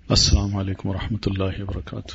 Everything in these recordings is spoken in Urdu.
السلام علیکم ورحمۃ اللہ وبرکاتہ۔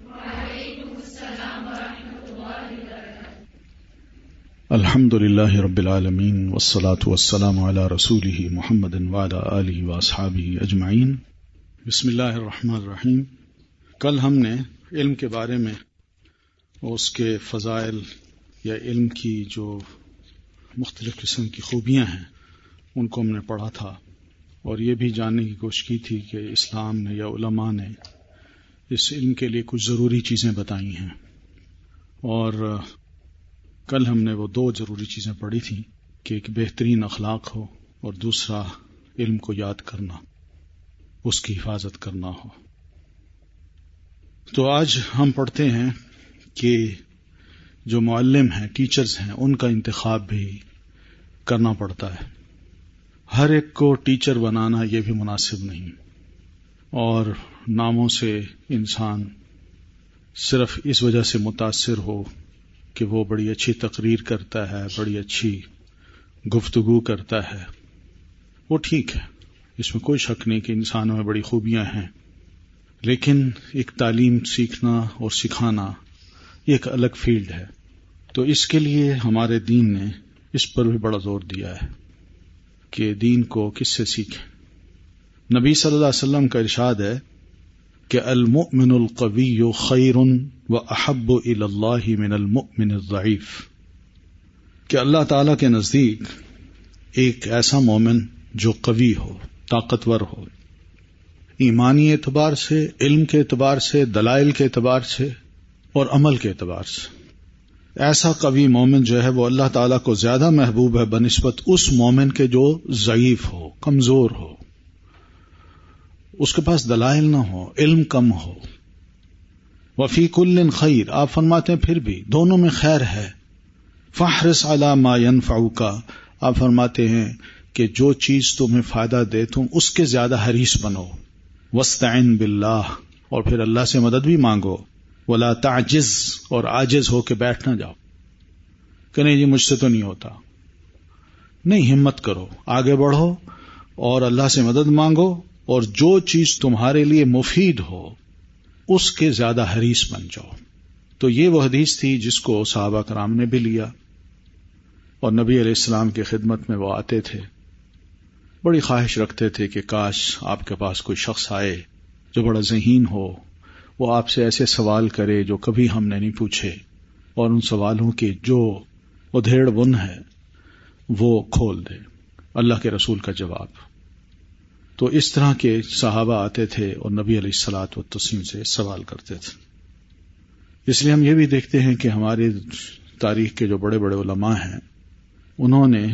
الحمد للہ رب العالمین والصلاة والسلام علی رسولہ محمد وعلی آلہ واصحابہ اجمعین۔ بسم اللہ الرحمن الرحیم۔ کل ہم نے علم کے بارے میں اس کے فضائل یا علم کی جو مختلف قسم کی خوبیاں ہیں ان کو ہم نے پڑھا تھا، اور یہ بھی جاننے کی کوشش کی تھی کہ اسلام نے یا علماء نے اس علم کے لیے کچھ ضروری چیزیں بتائی ہیں، اور کل ہم نے وہ دو ضروری چیزیں پڑھی تھیں کہ ایک بہترین اخلاق ہو اور دوسرا علم کو یاد کرنا، اس کی حفاظت کرنا ہو۔ تو آج ہم پڑھتے ہیں کہ جو معلم ہیں، ٹیچرز ہیں، ان کا انتخاب بھی کرنا پڑتا ہے۔ ہر ایک کو ٹیچر بنانا یہ بھی مناسب نہیں، اور ناموں سے انسان صرف اس وجہ سے متاثر ہو کہ وہ بڑی اچھی تقریر کرتا ہے، بڑی اچھی گفتگو کرتا ہے، وہ ٹھیک ہے، اس میں کوئی شک نہیں کہ انسانوں میں بڑی خوبیاں ہیں، لیکن ایک تعلیم سیکھنا اور سکھانا یہ ایک الگ فیلڈ ہے۔ تو اس کے لیے ہمارے دین نے اس پر بھی بڑا زور دیا ہے کہ دین کو کس سے سیکھیں۔ نبی صلی اللہ علیہ وسلم کا ارشاد ہے کہ المؤمن القوی خیر واحب الی اللہ من المؤمن الضعیف، کہ اللہ تعالی کے نزدیک ایک ایسا مومن جو قوی ہو، طاقتور ہو، ایمانی اعتبار سے، علم کے اعتبار سے، دلائل کے اعتبار سے اور عمل کے اعتبار سے، ایسا قوی مومن جو ہے وہ اللہ تعالیٰ کو زیادہ محبوب ہے بنسبت اس مومن کے جو ضعیف ہو، کمزور ہو، اس کے پاس دلائل نہ ہو، علم کم ہو۔ وفی کل خیر، آپ فرماتے ہیں پھر بھی دونوں میں خیر ہے۔ فاحرص علی ما ینفعک، آپ فرماتے ہیں کہ جو چیز تمہیں فائدہ دے تم اس کے زیادہ حریص بنو۔ واستعن باللہ، اور پھر اللہ سے مدد بھی مانگو۔ ولا تعجز، اور عاجز ہو کے بیٹھ نہ جاؤ کہ نہیں جی مجھ سے تو نہیں ہوتا، نہیں، ہمت کرو، آگے بڑھو اور اللہ سے مدد مانگو، اور جو چیز تمہارے لیے مفید ہو اس کے زیادہ حریص بن جاؤ۔ تو یہ وہ حدیث تھی جس کو صحابہ کرام نے بھی لیا، اور نبی علیہ السلام کی خدمت میں وہ آتے تھے، بڑی خواہش رکھتے تھے کہ کاش آپ کے پاس کوئی شخص آئے جو بڑا ذہین ہو، وہ آپ سے ایسے سوال کرے جو کبھی ہم نے نہیں پوچھے، اور ان سوالوں کے جو ادھیڑ بن ہے وہ کھول دے، اللہ کے رسول کا جواب۔ تو اس طرح کے صحابہ آتے تھے اور نبی علیہ الصلوۃ والتسلیم سے سوال کرتے تھے۔ اس لیے ہم یہ بھی دیکھتے ہیں کہ ہماری تاریخ کے جو بڑے بڑے علماء ہیں انہوں نے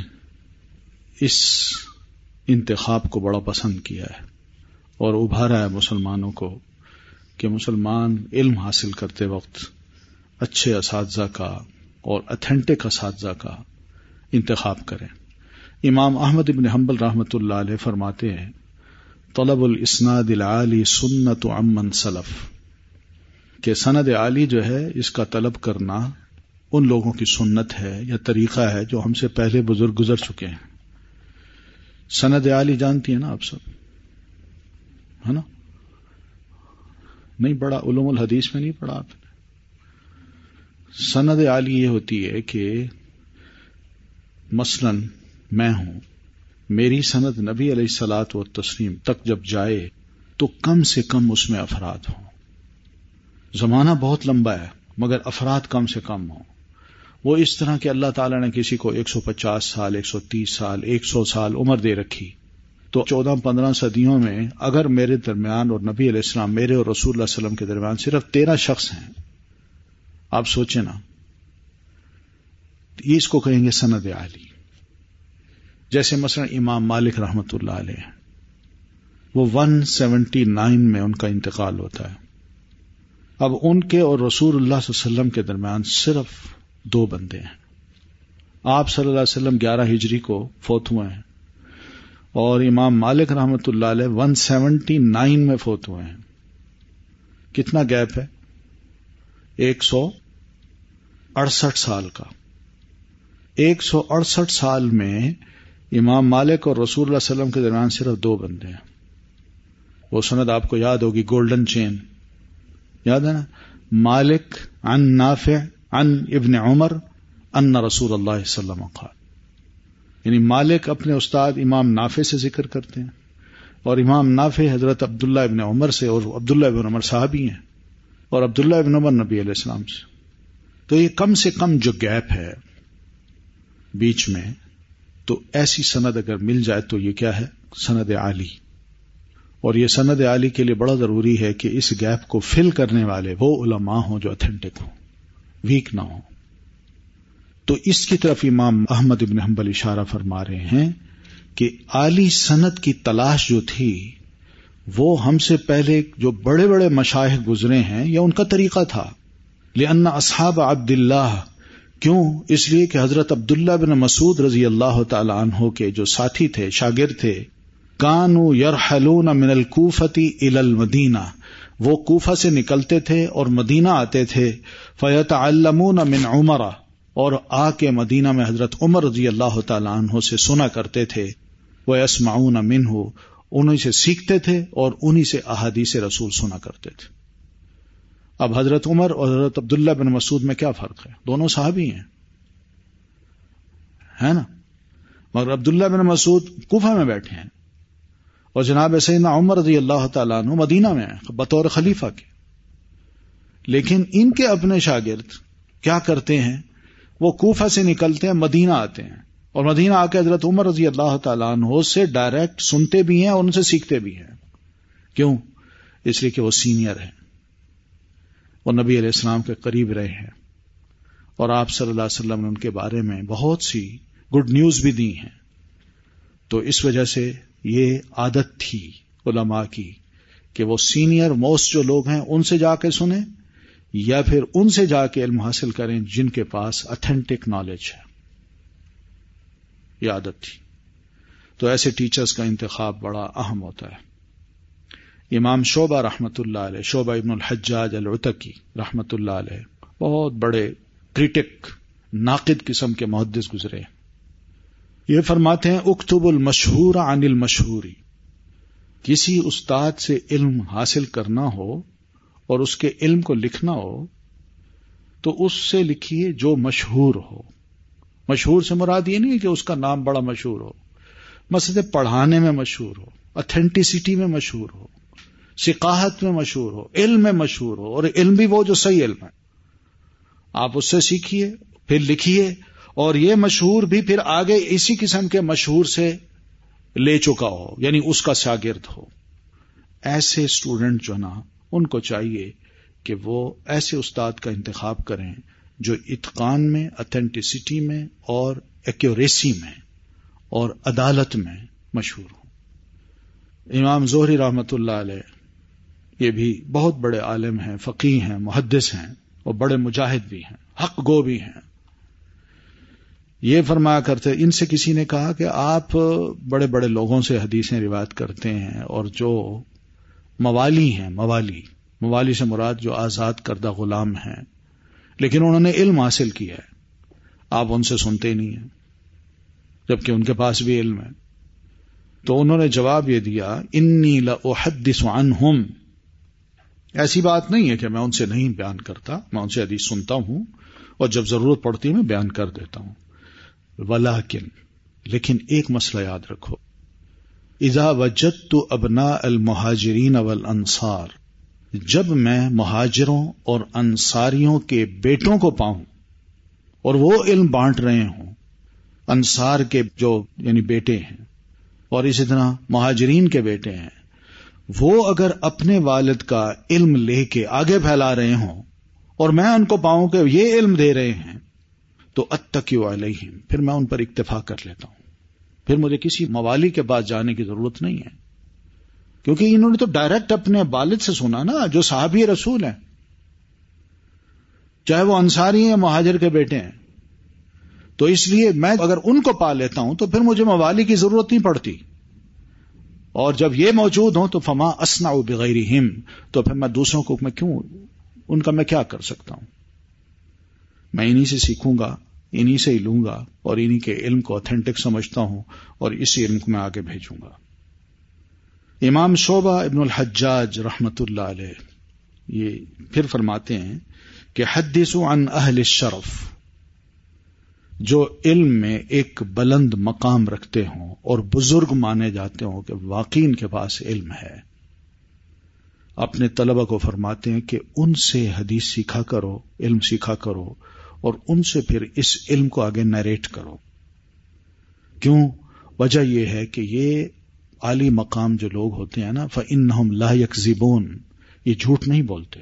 اس انتخاب کو بڑا پسند کیا ہے اور ابھارا ہے مسلمانوں کو کہ مسلمان علم حاصل کرتے وقت اچھے اساتذہ کا اور اتھینٹک اساتذہ کا انتخاب کریں۔ امام احمد بن حنبل رحمۃ اللہ علیہ فرماتے ہیں طلب الاسناد العالی سنت عمن سلف، کہ سند عالی جو ہے اس کا طلب کرنا ان لوگوں کی سنت ہے یا طریقہ ہے جو ہم سے پہلے بزرگ گزر چکے ہیں۔ سند عالی جانتی ہیں نا آپ سب، ہے نا؟ نہیں پڑھا؟ علوم الحدیث میں نہیں پڑھا آپ نے؟ سند عالی یہ ہوتی ہے کہ مثلا میں ہوں، میری سند نبی علیہ الصلوۃ والتسلیم تک جب جائے تو کم سے کم اس میں افراد ہوں۔ زمانہ بہت لمبا ہے مگر افراد کم سے کم ہوں۔ وہ اس طرح کہ اللہ تعالیٰ نے کسی کو 150 سال، 130 سال، 100 سال عمر دے رکھی، تو 14-15 صدیوں میں اگر میرے درمیان اور نبی علیہ السلام، میرے اور رسول اللہ صلی اللہ علیہ وسلم کے درمیان صرف 13 شخص ہیں، آپ سوچیں نا، یہ اس کو کہیں گے سند عالی۔ جیسے مثلا امام مالک رحمۃ اللہ علیہ، وہ 179 میں ان کا انتقال ہوتا ہے۔ اب ان کے اور رسول اللہ صلی اللہ علیہ وسلم کے درمیان صرف 2 بندے ہیں۔ آپ صلی اللہ علیہ وسلم 11 ہجری کو فوت ہوئے ہیں، اور امام مالک رحمۃ اللہ علیہ 179 میں فوت ہوئے ہیں۔ کتنا گیپ ہے؟ 168 سال کا۔ 168 سال میں امام مالک اور رسول اللہ صلی اللہ علیہ وسلم کے درمیان صرف 2 بندے ہیں۔ وہ سند آپ کو یاد ہوگی، گولڈن چین، یاد ہے نا؟ مالک عن نافع عن ابن عمر ان رسول اللہ صلی اللہ علیہ وسلم قال، یعنی مالک اپنے استاد امام نافع سے ذکر کرتے ہیں، اور امام نافع حضرت عبداللہ ابن عمر سے، اور عبداللہ ابن عمر صحابی ہیں، اور عبداللہ ابن عمر نبی علیہ السلام سے. تو یہ کم سے کم جو گیپ ہے بیچ میں، تو ایسی سند اگر مل جائے تو یہ کیا ہے؟ سند عالی. اور یہ سند عالی کے لیے بڑا ضروری ہے کہ اس گیپ کو فل کرنے والے وہ علماء ہوں جو اتھینٹک ہوں، ویک نہ ہوں. تو اس کی طرف امام احمد ابن حنبل اشارہ فرما رہے ہیں کہ عالی سند کی تلاش جو تھی وہ ہم سے پہلے جو بڑے بڑے مشائخ گزرے ہیں یہ ان کا طریقہ تھا. لأن اصحاب عبد اللہ، کیوں؟ اس لیے کہ حضرت عبداللہ بن مسعود رضی اللہ تعالی عنہ کے جو ساتھی تھے، شاگرد تھے، کانوا یرحلون من الکوفۃ الی المدینہ، وہ کوفہ سے نکلتے تھے اور مدینہ آتے تھے، فیتعلمون من عمر، اور آ کے مدینہ میں حضرت عمر رضی اللہ تعالی عنہ سے سنا کرتے تھے، ویسمعون منہ، انہی سے سیکھتے تھے اور انہی سے احادیث رسول سنا کرتے تھے. اب حضرت عمر اور حضرت عبداللہ بن مسعود میں کیا فرق ہے؟ دونوں صحابی ہیں، ہے نا؟ مگر عبداللہ بن مسعود کوفہ میں بیٹھے ہیں اور جناب سیدنا عمر رضی اللہ تعالیٰ عنہ مدینہ میں ہیں بطور خلیفہ کے. لیکن ان کے اپنے شاگرد کیا کرتے ہیں؟ وہ کوفہ سے نکلتے ہیں، مدینہ آتے ہیں، اور مدینہ آ کے حضرت عمر رضی اللہ تعالیٰ عنہ سے ڈائریکٹ سنتے بھی ہیں اور ان سے سیکھتے بھی ہیں. کیوں؟ اس لیے کہ وہ سینئر ہیں، وہ نبی علیہ السلام کے قریب رہے ہیں، اور آپ صلی اللہ علیہ وسلم نے ان کے بارے میں بہت سی گڈ نیوز بھی دی ہیں. تو اس وجہ سے یہ عادت تھی علماء کی کہ وہ سینئر موسٹ جو لوگ ہیں ان سے جا کے سنیں یا پھر ان سے جا کے علم حاصل کریں جن کے پاس اتھینٹک نالج ہے. یہ عادت تھی. تو ایسے ٹیچرز کا انتخاب بڑا اہم ہوتا ہے. امام شعبہ رحمۃ اللہ علیہ، شعبہ ابن الحجاج العتکی رحمۃ اللہ علیہ، بہت بڑے کریٹک، ناقد قسم کے محدث گزرے. یہ فرماتے ہیں اکتب المشہور عن المشہوری، کسی استاد سے علم حاصل کرنا ہو اور اس کے علم کو لکھنا ہو تو اس سے لکھیے جو مشہور ہو. مشہور سے مراد یہ نہیں ہے کہ اس کا نام بڑا مشہور ہو، مثلا پڑھانے میں مشہور ہو، اتھینٹسٹی میں مشہور ہو، ثقاہت میں مشہور ہو، علم میں مشہور ہو، اور علم بھی وہ جو صحیح علم ہے. آپ اس سے سیکھیے پھر لکھیے، اور یہ مشہور بھی پھر آگے اسی قسم کے مشہور سے لے چکا ہو، یعنی اس کا شاگرد ہو. ایسے اسٹوڈنٹ جو نا ان کو چاہیے کہ وہ ایسے استاد کا انتخاب کریں جو اتقان میں، اتھینٹسٹی میں اور ایکوریسی میں اور عدالت میں مشہور ہوں. امام زہری رحمۃ اللہ علیہ یہ بھی بہت بڑے عالم ہیں، فقیہ ہیں، محدث ہیں، اور بڑے مجاہد بھی ہیں، حق گو بھی ہیں. یہ فرمایا کرتے، ان سے کسی نے کہا کہ آپ بڑے بڑے لوگوں سے حدیثیں روایت کرتے ہیں، اور جو موالی ہیں، موالی سے مراد جو آزاد کردہ غلام ہیں، لیکن انہوں نے علم حاصل کیا ہے، آپ ان سے سنتے نہیں ہیں جبکہ ان کے پاس بھی علم ہے. تو انہوں نے جواب یہ دیا، انی لاحدث عنہم، ایسی بات نہیں ہے کہ میں ان سے نہیں بیان کرتا، میں ان سے حدیث سنتا ہوں اور جب ضرورت پڑتی ہے میں بیان کر دیتا ہوں. لیکن ایک مسئلہ یاد رکھو، اذا وجدت ابناء المہاجرین والانصار، جب میں مہاجروں اور انصاریوں کے بیٹوں کو پاؤں اور وہ علم بانٹ رہے ہوں، انصار کے جو یعنی بیٹے ہیں اور اسی طرح مہاجرین کے بیٹے ہیں، وہ اگر اپنے والد کا علم لے کے آگے پھیلا رہے ہوں اور میں ان کو پاؤں کہ یہ علم دے رہے ہیں، تو اتکی علیہم، پھر میں ان پر اکتفا کر لیتا ہوں، پھر مجھے کسی موالی کے پاس جانے کی ضرورت نہیں ہے، کیونکہ انہوں نے تو ڈائریکٹ اپنے والد سے سنا نا، جو صحابی رسول ہیں، چاہے وہ انصاری ہیں مہاجر کے بیٹے ہیں. تو اس لیے میں اگر ان کو پا لیتا ہوں تو پھر مجھے موالی کی ضرورت نہیں پڑتی، اور جب یہ موجود ہوں تو فما اصنع بغیرہم، تو پھر میں دوسروں کو ان کا میں کیا کر سکتا ہوں. میں انہی سے سیکھوں گا، انہی سے ہی لوں گا، اور انہی کے علم کو اتھینٹک سمجھتا ہوں اور اسی علم کو میں آگے بھیجوں گا. امام شعبہ ابن الحجاج رحمت اللہ علیہ یہ پھر فرماتے ہیں کہ حدثوا عن اہل الشرف، جو علم میں ایک بلند مقام رکھتے ہوں اور بزرگ مانے جاتے ہوں کہ واقعی ان کے پاس علم ہے، اپنے طلبہ کو فرماتے ہیں کہ ان سے حدیث سیکھا کرو، علم سیکھا کرو، اور ان سے پھر اس علم کو آگے نیریٹ کرو۔ کیوں؟ وجہ یہ ہے کہ یہ عالی مقام جو لوگ ہوتے ہیں نا، فَإِنَّهُمْ لَا يَكْذِبُونَ، یہ جھوٹ نہیں بولتے،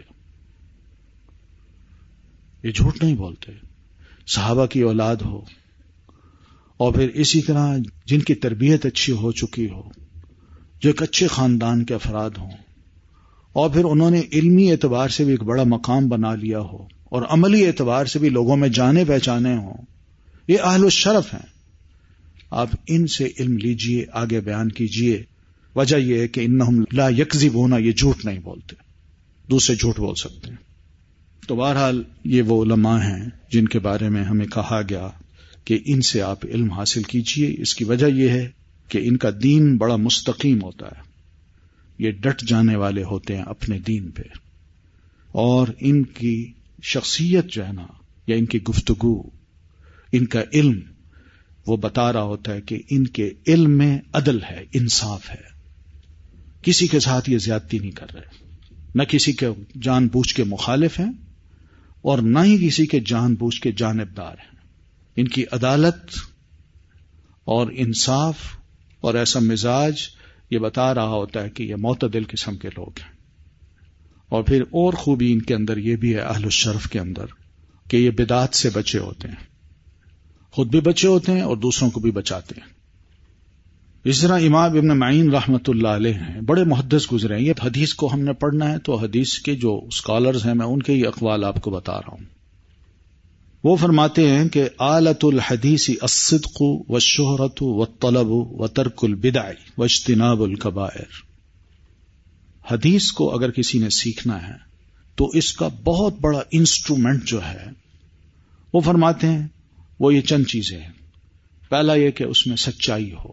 یہ جھوٹ نہیں بولتے۔ صحابہ کی اولاد ہو اور پھر اسی طرح جن کی تربیت اچھی ہو چکی ہو، جو ایک اچھے خاندان کے افراد ہوں، اور پھر انہوں نے علمی اعتبار سے بھی ایک بڑا مقام بنا لیا ہو اور عملی اعتبار سے بھی لوگوں میں جانے پہچانے ہوں، یہ اہل الشرف ہیں۔ آپ ان سے علم لیجئے، آگے بیان کیجئے۔ وجہ یہ ہے کہ انہم لا یکذبون، یہ جھوٹ نہیں بولتے، دوسرے جھوٹ بول سکتے ہیں۔ تو بہرحال یہ وہ علماء ہیں جن کے بارے میں ہمیں کہا گیا کہ ان سے آپ علم حاصل کیجئے۔ اس کی وجہ یہ ہے کہ ان کا دین بڑا مستقیم ہوتا ہے، یہ ڈٹ جانے والے ہوتے ہیں اپنے دین پہ، اور ان کی شخصیت جو ہے نا، یا ان کی گفتگو، ان کا علم، وہ بتا رہا ہوتا ہے کہ ان کے علم میں عدل ہے، انصاف ہے، کسی کے ساتھ یہ زیادتی نہیں کر رہے، نہ کسی کے جان بوجھ کے مخالف ہیں اور نہ ہی کسی کے جان بوجھ کے جانبدار ہیں۔ ان کی عدالت اور انصاف اور ایسا مزاج یہ بتا رہا ہوتا ہے کہ یہ معتدل قسم کے لوگ ہیں۔ اور پھر اور خوبی ان کے اندر یہ بھی ہے، اہل الشرف کے اندر، کہ یہ بدعات سے بچے ہوتے ہیں، خود بھی بچے ہوتے ہیں اور دوسروں کو بھی بچاتے ہیں۔ اس طرح امام ابن معین رحمت اللہ علیہ ہیں، بڑے محدث گزرے ہیں۔ یہ حدیث کو ہم نے پڑھنا ہے تو حدیث کے جو اسکالرز ہیں، میں ان کے ہی اقوال آپ کو بتا رہا ہوں۔ وہ فرماتے ہیں کہ آلۃ الحدیث الصدق والشہرۃ والطلب وترک البدع واجتناب الکبائر۔ حدیث کو اگر کسی نے سیکھنا ہے تو اس کا بہت بڑا انسٹرومنٹ جو ہے، وہ فرماتے ہیں وہ یہ چند چیزیں ہیں۔ پہلا یہ کہ اس میں سچائی ہو،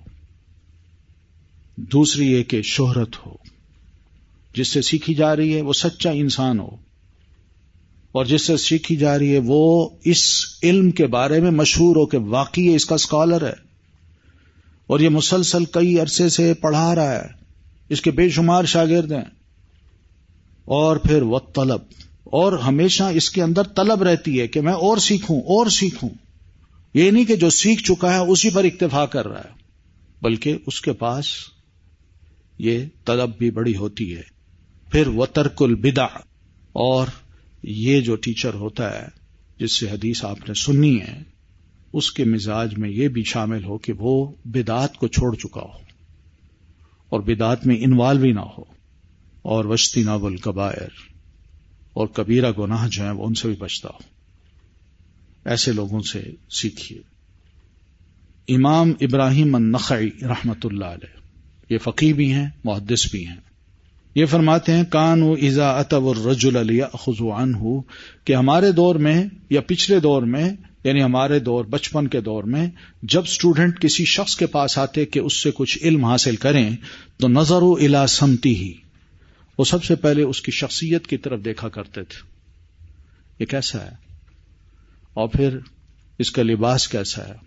دوسری یہ کہ شہرت ہو، جس سے سیکھی جا رہی ہے وہ سچا انسان ہو، اور جس سے سیکھی جا رہی ہے وہ اس علم کے بارے میں مشہور ہو کہ واقعی اس کا اسکالر ہے اور یہ مسلسل کئی عرصے سے پڑھا رہا ہے، اس کے بے شمار شاگرد ہیں۔ اور پھر وہ طلب، اور ہمیشہ اس کے اندر طلب رہتی ہے کہ میں اور سیکھوں اور سیکھوں، یہ نہیں کہ جو سیکھ چکا ہے اسی پر اکتفا کر رہا ہے، بلکہ اس کے پاس یہ طلب بھی بڑی ہوتی ہے۔ پھر وترک البدع، اور یہ جو ٹیچر ہوتا ہے جس سے حدیث آپ نے سننی ہے، اس کے مزاج میں یہ بھی شامل ہو کہ وہ بدعات کو چھوڑ چکا ہو اور بدعات میں انوالو ہی نہ ہو، اور واجتناب الکبائر، اور کبیرہ گناہ جو ہیں وہ ان سے بھی بچتا ہو۔ ایسے لوگوں سے سیکھیے۔ امام ابراہیم النخعی رحمت اللہ علیہ، یہ فقیہ بھی ہیں، محدث بھی ہیں، یہ فرماتے ہیں کانوا اذا اتوا الرجل لیاخذوا عنہ، کہ ہمارے دور میں یا پچھلے دور میں، یعنی ہمارے دور بچپن کے دور میں، جب اسٹوڈنٹ کسی شخص کے پاس آتے کہ اس سے کچھ علم حاصل کریں تو نظروا الی سمتہ، وہ سب سے پہلے اس کی شخصیت کی طرف دیکھا کرتے تھے، یہ کیسا ہے، اور پھر اس کا لباس کیسا ہے،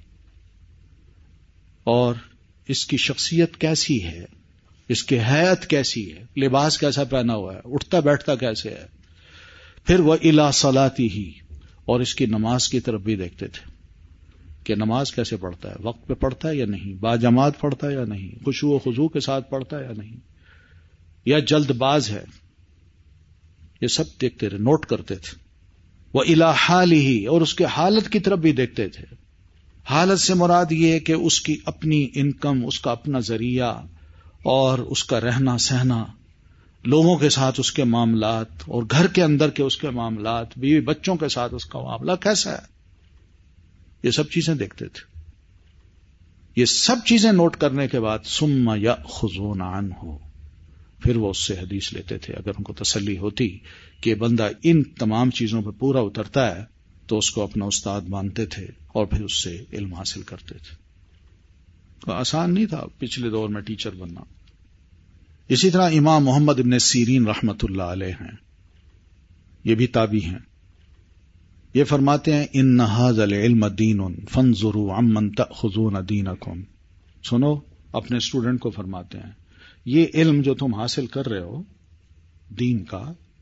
اور اس کی شخصیت کیسی ہے، اس کی حیت کیسی ہے، لباس کیسا پہنا ہوا ہے، اٹھتا بیٹھتا کیسے ہے۔ پھر وہ الی صلاتہ، اور اس کی نماز کی طرف بھی دیکھتے تھے کہ نماز کیسے پڑھتا ہے، وقت پہ پڑھتا ہے یا نہیں، باجماعت پڑھتا ہے یا نہیں، خشوع و خضوع کے ساتھ پڑھتا ہے یا نہیں، یا جلد باز ہے، یہ سب دیکھتے رہے، نوٹ کرتے تھے۔ وہ الی حالہ، اور اس کے حالت کی طرف بھی دیکھتے تھے۔ حالت سے مراد یہ ہے کہ اس کی اپنی انکم، اس کا اپنا ذریعہ، اور اس کا رہنا سہنا، لوگوں کے ساتھ اس کے معاملات، اور گھر کے اندر کے اس کے معاملات، بیوی بچوں کے ساتھ اس کا معاملہ کیسا ہے، یہ سب چیزیں دیکھتے تھے۔ یہ سب چیزیں نوٹ کرنے کے بعد ثم یأخذون عنہ، پھر وہ اس سے حدیث لیتے تھے۔ اگر ان کو تسلی ہوتی کہ بندہ ان تمام چیزوں پہ پورا اترتا ہے تو اس کو اپنا استاد مانتے تھے اور پھر اس سے علم حاصل کرتے تھے۔ تو آسان نہیں تھا پچھلے دور میں ٹیچر بننا۔ اسی طرح امام محمد ابن سیرین رحمت اللہ علیہ ہیں، یہ بھی تابعی ہیں. یہ فرماتے ہیں ان ھذا العلم دین فانظروا عمن تأخذون دینکم. سنو، اپنے اسٹوڈنٹ کو فرماتے ہیں یہ علم جو تم حاصل کر رہے ہو دین کا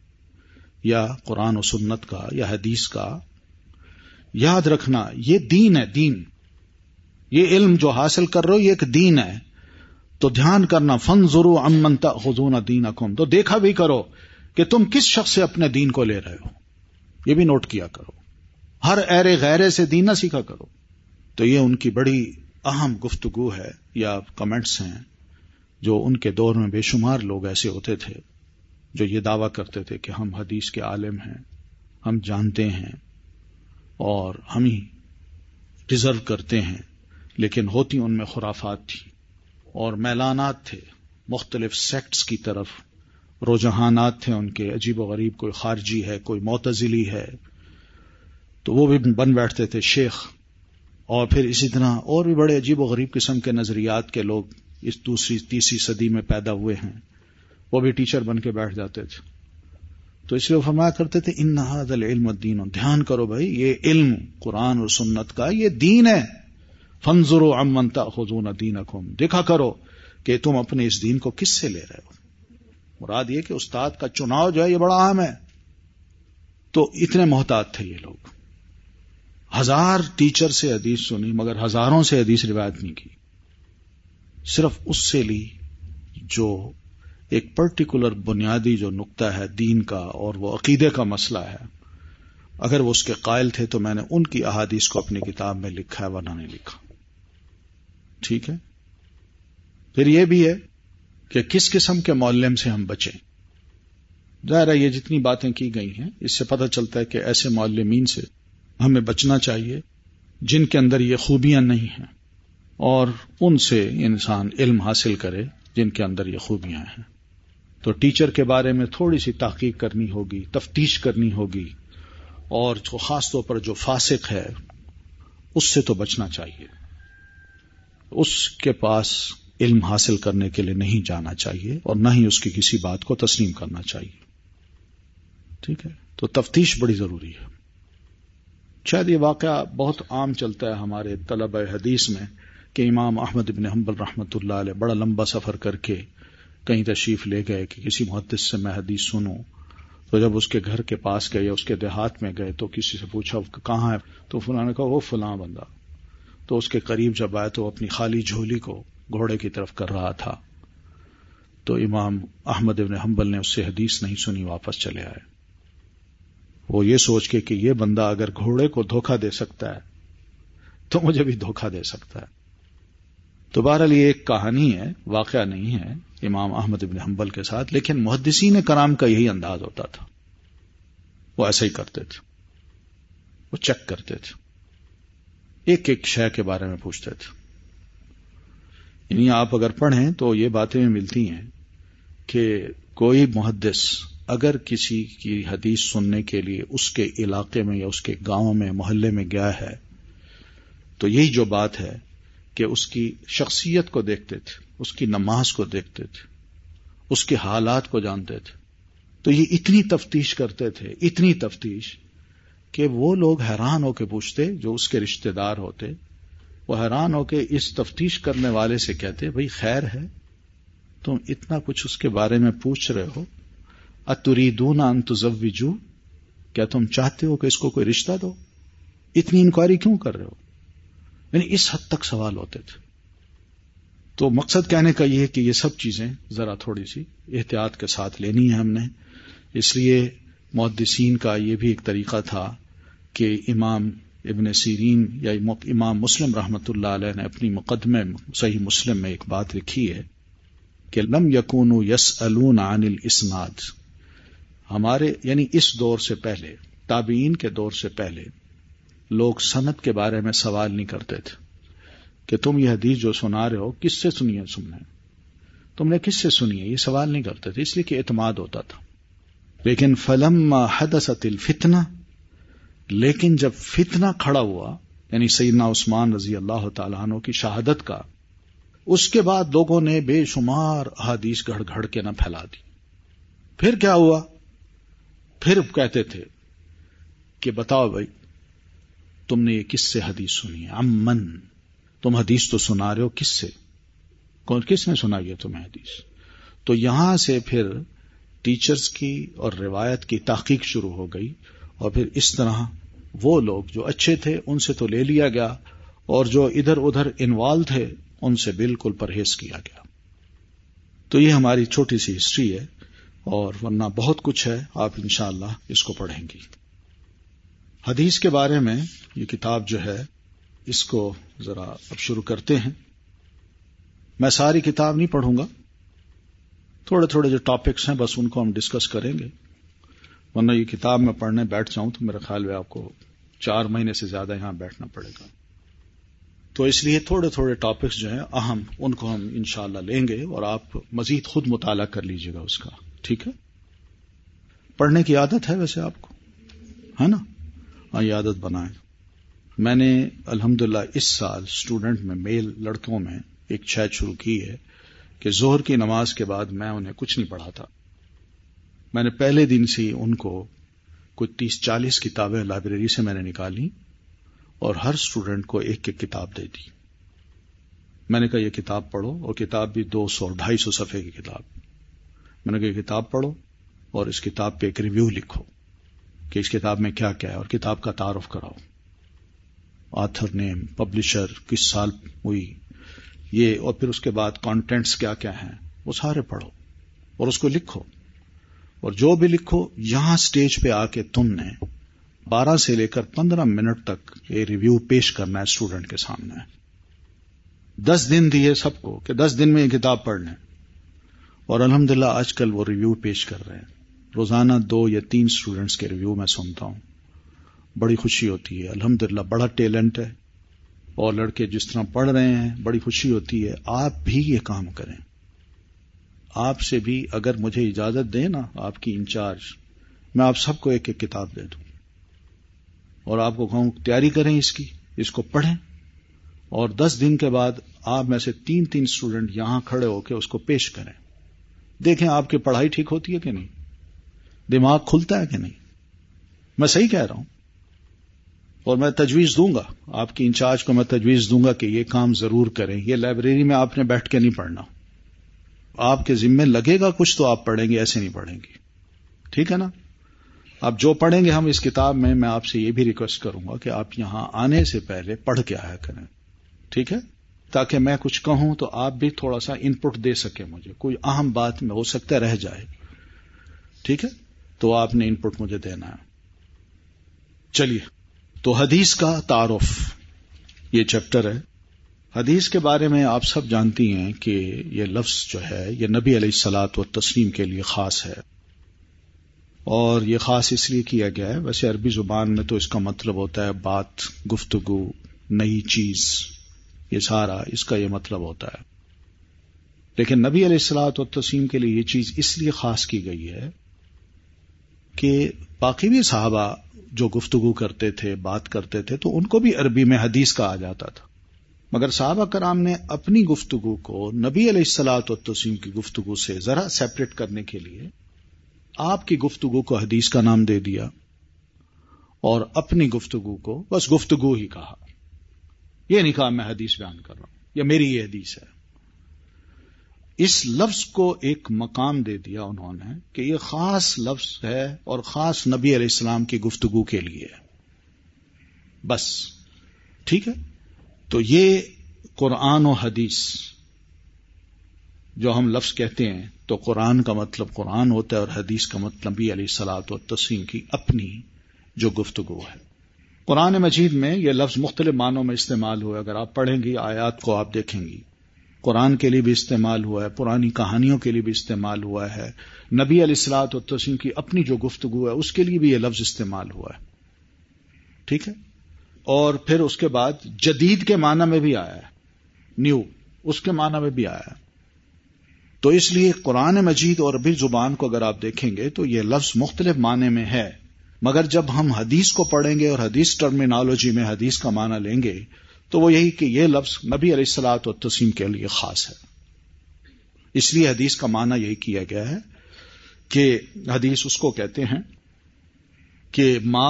یا قرآن و سنت کا یا حدیث کا، یاد رکھنا یہ دین ہے. دین، یہ علم جو حاصل کر رہے ہو یہ ایک دین ہے، تو دھیان کرنا. فانظروا عمن تأخذون دینکم، تو دیکھا بھی کرو کہ تم کس شخص سے اپنے دین کو لے رہے ہو، یہ بھی نوٹ کیا کرو. ہر ایرے غیرے سے دین نہ سیکھا کرو. تو یہ ان کی بڑی اہم گفتگو ہے یا کمنٹس ہیں، جو ان کے دور میں بے شمار لوگ ایسے ہوتے تھے جو یہ دعویٰ کرتے تھے کہ ہم حدیث کے عالم ہیں، ہم جانتے ہیں اور ہم ہی ڈیزرو کرتے ہیں، لیکن ہوتی ان میں خرافات تھی اور میلانات تھے، مختلف سیکٹس کی طرف رجحانات تھے ان کے، عجیب و غریب، کوئی خارجی ہے، کوئی معتزلی ہے، تو وہ بھی بن بیٹھتے تھے شیخ. اور پھر اسی طرح اور بھی بڑے عجیب و غریب قسم کے نظریات کے لوگ اس دوسری تیسری صدی میں پیدا ہوئے ہیں، وہ بھی ٹیچر بن کے بیٹھ جاتے تھے. تو اس لیے وہ فرمایا کرتے تھے ان ھذا العلم دین، دھیان کرو بھائی یہ علم قرآن اور سنت کا یہ دین ہے. فانظروا عمن تأخذون دینکم، دیکھا کرو کہ تم اپنے اس دین کو کس سے لے رہے ہو. مراد یہ کہ استاد کا چناؤ جو ہے یہ بڑا اہم ہے. تو اتنے محتاط تھے یہ لوگ. 1000 ٹیچر سے حدیث سنی مگر ہزاروں سے حدیث روایت نہیں کی، صرف اس سے لی جو ایک پرٹیکولر بنیادی جو نقطہ ہے دین کا اور وہ عقیدے کا مسئلہ ہے. اگر وہ اس کے قائل تھے تو میں نے ان کی احادیث کو اپنی کتاب میں لکھا ہے ورنہ نہیں لکھا. ٹھیک ہے. پھر یہ بھی ہے کہ کس قسم کے معلم سے ہم بچیں. ظاہر ہے یہ جتنی باتیں کی گئی ہیں اس سے پتہ چلتا ہے کہ ایسے معلمین سے ہمیں بچنا چاہیے جن کے اندر یہ خوبیاں نہیں ہیں، اور ان سے انسان علم حاصل کرے جن کے اندر یہ خوبیاں ہیں. تو ٹیچر کے بارے میں تھوڑی سی تحقیق کرنی ہوگی، تفتیش کرنی ہوگی، اور خاص طور پر جو فاسق ہے اس سے تو بچنا چاہیے. اس کے پاس علم حاصل کرنے کے لیے نہیں جانا چاہیے اور نہ ہی اس کی کسی بات کو تسلیم کرنا چاہیے. ٹھیک ہے. تو تفتیش بڑی ضروری ہے. شاید یہ واقعہ بہت عام چلتا ہے ہمارے طلبہ حدیث میں کہ امام احمد بن حنبل رحمۃ اللہ علیہ بڑا لمبا سفر کر کے کہیں تشریف لے گئے کہ کسی محدث سے میں حدیث سنوں. تو جب اس کے گھر کے پاس گئے یا اس کے دیہات میں گئے تو کسی سے پوچھا کہاں ہے، تو فلاں نے کہا وہ فلاں بندہ. تو اس کے قریب جب آئے تو وہ اپنی خالی جھولی کو گھوڑے کی طرف کر رہا تھا. تو امام احمد بن حنبل نے اس سے حدیث نہیں سنی، واپس چلے آئے. وہ یہ سوچ کے کہ یہ بندہ اگر گھوڑے کو دھوکہ دے سکتا ہے تو مجھے بھی دھوکہ دے سکتا ہے. تو بہرحال یہ ایک کہانی ہے، واقعہ نہیں ہے امام احمد بن حنبل کے ساتھ، لیکن محدثین کرام کا یہی انداز ہوتا تھا. وہ ایسا ہی کرتے تھے، وہ چیک کرتے تھے، ایک ایک شے کے بارے میں پوچھتے تھے. یعنی آپ اگر پڑھیں تو یہ باتیں ملتی ہیں کہ کوئی محدث اگر کسی کی حدیث سننے کے لیے اس کے علاقے میں یا اس کے گاؤں میں محلے میں گیا ہے تو یہی جو بات ہے کہ اس کی شخصیت کو دیکھتے تھے، اس کی نماز کو دیکھتے تھے، اس کے حالات کو جانتے تھے. تو یہ اتنی تفتیش کرتے تھے، اتنی تفتیش کہ وہ لوگ حیران ہو کے پوچھتے، جو اس کے رشتہ دار ہوتے وہ حیران ہو کے اس تفتیش کرنے والے سے کہتے بھئی خیر ہے، تم اتنا کچھ اس کے بارے میں پوچھ رہے ہو، اتریدون ان تزوجو، کیا تم چاہتے ہو کہ اس کو کوئی رشتہ دو؟ اتنی انکوائری کیوں کر رہے ہو؟ یعنی اس حد تک سوال ہوتے تھے. تو مقصد کہنے کا یہ ہے کہ یہ سب چیزیں ذرا تھوڑی سی احتیاط کے ساتھ لینی ہے ہم نے. اس لیے محدثین کا یہ بھی ایک طریقہ تھا کہ امام ابن سیرین یا امام مسلم رحمۃ اللہ علیہ نے اپنی مقدمے صحیح مسلم میں ایک بات لکھی ہے کہ لم یکونوا یسألون عن الاسناد. ہمارے یعنی اس دور سے پہلے، تابعین کے دور سے پہلے، لوگ سند کے بارے میں سوال نہیں کرتے تھے کہ تم یہ حدیث جو سنا رہے ہو کس سے سنی ہے، تم نے کس سے سنی ہے، یہ سوال نہیں کرتے تھے، اس لیے کہ اعتماد ہوتا تھا. لیکن فلما حدثت الفتنہ، لیکن جب فتنہ کھڑا ہوا، یعنی سیدنا عثمان رضی اللہ تعالیٰ عنہ کی شہادت کا، اس کے بعد لوگوں نے بے شمار احادیث گھڑ گھڑ کے نہ پھیلا دی. پھر کیا ہوا؟ پھر کہتے تھے کہ بتاؤ بھائی تم نے یہ کس سے حدیث سنی ہے؟ امن، تم حدیث تو سنا رہے ہو کس سے؟ کس نے سنائی ہے تمہیں حدیث؟ تو یہاں سے پھر ٹیچرز کی اور روایت کی تحقیق شروع ہو گئی، اور پھر اس طرح وہ لوگ جو اچھے تھے ان سے تو لے لیا گیا، اور جو ادھر ادھر انوالو تھے ان سے بالکل پرہیز کیا گیا. تو یہ ہماری چھوٹی سی ہسٹری ہے، اور ورنہ بہت کچھ ہے، آپ انشاءاللہ اس کو پڑھیں گی. حدیث کے بارے میں یہ کتاب جو ہے اس کو ذرا اب شروع کرتے ہیں. میں ساری کتاب نہیں پڑھوں گا، تھوڑے تھوڑے جو ٹاپکس ہیں بس ان کو ہم ڈسکس کریں گے، ورنہ یہ کتاب میں پڑھنے بیٹھ جاؤں تو میرے خیال میں آپ کو 4 مہینے سے زیادہ یہاں بیٹھنا پڑے گا. تو اس لیے تھوڑے تھوڑے ٹاپکس جو ہیں اہم ان کو ہم انشاءاللہ لیں گے، اور آپ مزید خود مطالعہ کر لیجئے گا اس کا. ٹھیک ہے؟ پڑھنے کی عادت ہے ویسے آپ کو، ہے نا؟ ہاں، یہ عادت بنائیں. میں نے الحمدللہ اس سال اسٹوڈنٹ میں میل لڑکوں میں ایک چیت شروع کی ہے کہ ظہر کی نماز کے بعد میں انہیں کچھ نہیں پڑھاتا. میں نے پہلے دن سے ان کو کچھ 30-40 کتابیں لائبریری سے میں نے نکالی اور ہر اسٹوڈنٹ کو ایک ایک کتاب دے دی. میں نے کہا یہ کتاب پڑھو، اور کتاب بھی 200-250 صفحے کی کتاب. میں نے کہا یہ کتاب پڑھو اور اس کتاب پہ ایک ریویو لکھو کہ اس کتاب میں کیا کیا ہے، اور کتاب کا تعارف کراؤ، آتھر نیم، پبلشر، کس سال ہوئی، یہ، اور پھر اس کے بعد کانٹینٹس کیا کیا ہیں وہ سارے پڑھو اور اس کو لکھو. اور جو بھی لکھو یہاں سٹیج پہ آ کے تم نے 12 سے لے کر 15 منٹ تک یہ ریویو پیش کرنا ہے اسٹوڈنٹ کے سامنے. 10 دن دیے سب کو کہ 10 دن میں یہ کتاب پڑھ لیں، اور الحمدللہ آج کل وہ ریویو پیش کر رہے ہیں. روزانہ 2 یا 3 اسٹوڈنٹس کے ریویو میں سنتا ہوں، بڑی خوشی ہوتی ہے. الحمدللہ بڑا ٹیلنٹ ہے، اور لڑکے جس طرح پڑھ رہے ہیں بڑی خوشی ہوتی ہے. آپ بھی یہ کام کریں. آپ سے بھی اگر مجھے اجازت دیں نا آپ کی انچارج، میں آپ سب کو ایک ایک کتاب دے دوں اور آپ کو کہوں تیاری کریں اس کو پڑھیں، اور 10 دن کے بعد آپ میں سے 3 اسٹوڈنٹ یہاں کھڑے ہو کے اس کو پیش کریں. دیکھیں آپ کی پڑھائی ٹھیک ہوتی ہے کہ نہیں، دماغ کھلتا ہے کہ نہیں. میں صحیح کہہ رہا ہوں. اور میں تجویز دوں گا، آپ کی انچارج کو میں تجویز دوں گا کہ یہ کام ضرور کریں. یہ لائبریری میں آپ نے بیٹھ کے نہیں پڑھنا، آپ کے ذمے لگے گا کچھ تو آپ پڑھیں گے، ایسے نہیں پڑھیں گے. ٹھیک ہے نا؟ اب جو پڑھیں گے ہم اس کتاب میں آپ سے یہ بھی ریکویسٹ کروں گا کہ آپ یہاں آنے سے پہلے پڑھ کے آیا کریں. ٹھیک ہے؟ تاکہ میں کچھ کہوں تو آپ بھی تھوڑا سا ان پٹ دے سکیں مجھے، کوئی اہم بات میں ہو سکتا ہے رہ جائے. ٹھیک ہے؟ تو آپ نے ان پٹ مجھے دینا ہے. چلیے، تو حدیث کا تعارف یہ چیپٹر ہے. حدیث کے بارے میں آپ سب جانتی ہیں کہ یہ لفظ جو ہے یہ نبی علیہ الصلاۃ والتسلیم کے لیے خاص ہے، اور یہ خاص اس لیے کیا گیا ہے. ویسے عربی زبان میں تو اس کا مطلب ہوتا ہے بات، گفتگو، نئی چیز، یہ سارا اس کا یہ مطلب ہوتا ہے. لیکن نبی علیہ الصلاۃ والتسلیم کے لیے یہ چیز اس لیے خاص کی گئی ہے کہ باقی بھی صحابہ جو گفتگو کرتے تھے، بات کرتے تھے، تو ان کو بھی عربی میں حدیث کہا جاتا تھا. مگر صحابہ کرام نے اپنی گفتگو کو نبی علیہ الصلاۃ والتسلیم کی گفتگو سے ذرا سیپریٹ کرنے کے لیے آپ کی گفتگو کو حدیث کا نام دے دیا، اور اپنی گفتگو کو بس گفتگو ہی کہا. یہ نہیں کہا میں حدیث بیان کر رہا ہوں یا میری یہ حدیث ہے. اس لفظ کو ایک مقام دے دیا انہوں نے کہ یہ خاص لفظ ہے اور خاص نبی علیہ السلام کی گفتگو کے لیے بس. ٹھیک ہے؟ تو یہ قرآن و حدیث جو ہم لفظ کہتے ہیں تو قرآن کا مطلب قرآن ہوتا ہے، اور حدیث کا مطلب نبی علیہ الصلاۃ والتسلیم کی اپنی جو گفتگو ہے. قرآن مجید میں یہ لفظ مختلف معنوں میں استعمال ہوا ہے. اگر آپ پڑھیں گی آیات کو آپ دیکھیں گی، قرآن کے لیے بھی استعمال ہوا ہے، پرانی کہانیوں کے لیے بھی استعمال ہوا ہے، نبی علیہ الصلاۃ والتسلیم کی اپنی جو گفتگو ہے اس کے لیے بھی یہ لفظ استعمال ہوا ہے. ٹھیک ہے؟ اور پھر اس کے بعد جدید کے معنی میں بھی آیا ہے، نیو، اس کے معنی میں بھی آیا ہے. تو اس لیے قرآن مجید اور عربی زبان کو اگر آپ دیکھیں گے تو یہ لفظ مختلف معنی میں ہے. مگر جب ہم حدیث کو پڑھیں گے اور حدیث ٹرمینالوجی میں حدیث کا معنی لیں گے تو وہ یہی کہ یہ لفظ نبی علیہ الصلوۃ والتسلیم کے لیے خاص ہے. اس لیے حدیث کا معنی یہی کیا گیا ہے کہ حدیث اس کو کہتے ہیں کہ ما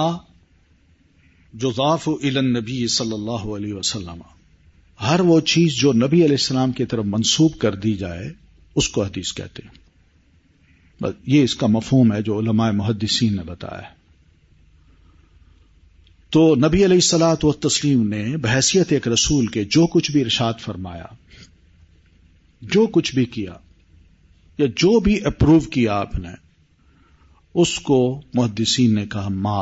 یضاف الی النبی صلی اللہ علیہ وسلم، ہر وہ چیز جو نبی علیہ السلام کی طرف منسوب کر دی جائے اس کو حدیث کہتے ہیں. بس یہ اس کا مفہوم ہے جو علماء محدثین نے بتایا ہے. تو نبی علیہ الصلوۃ والتسلیم نے بحیثیت ایک رسول کے جو کچھ بھی ارشاد فرمایا، جو کچھ بھی کیا یا جو بھی اپروو کیا آپ نے، اس کو محدثین نے کہا ما،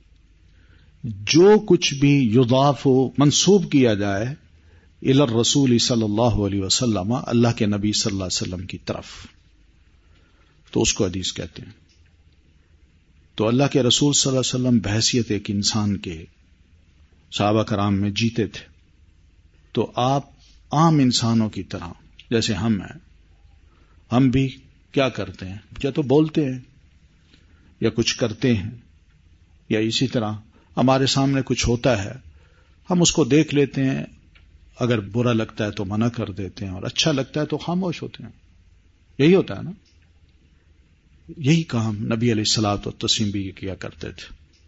جو کچھ بھی یضاف منسوب کیا جائے الی الرسول صلی اللہ علیہ وسلم، اللہ کے نبی صلی اللہ علیہ وسلم کی طرف، تو اس کو حدیث کہتے ہیں. تو اللہ کے رسول صلی اللہ علیہ وسلم بحیثیت ایک انسان کے صحابہ کرام میں جیتے تھے. تو آپ عام انسانوں کی طرح جیسے ہم ہیں، ہم بھی کیا کرتے ہیں؟ یا تو بولتے ہیں یا کچھ کرتے ہیں، یا اسی طرح ہمارے سامنے کچھ ہوتا ہے ہم اس کو دیکھ لیتے ہیں، اگر برا لگتا ہے تو منع کر دیتے ہیں اور اچھا لگتا ہے تو خاموش ہوتے ہیں. یہی ہوتا ہے نا. یہی کام نبی علیہ الصلوۃ والتسلیم بھی کیا کرتے تھے.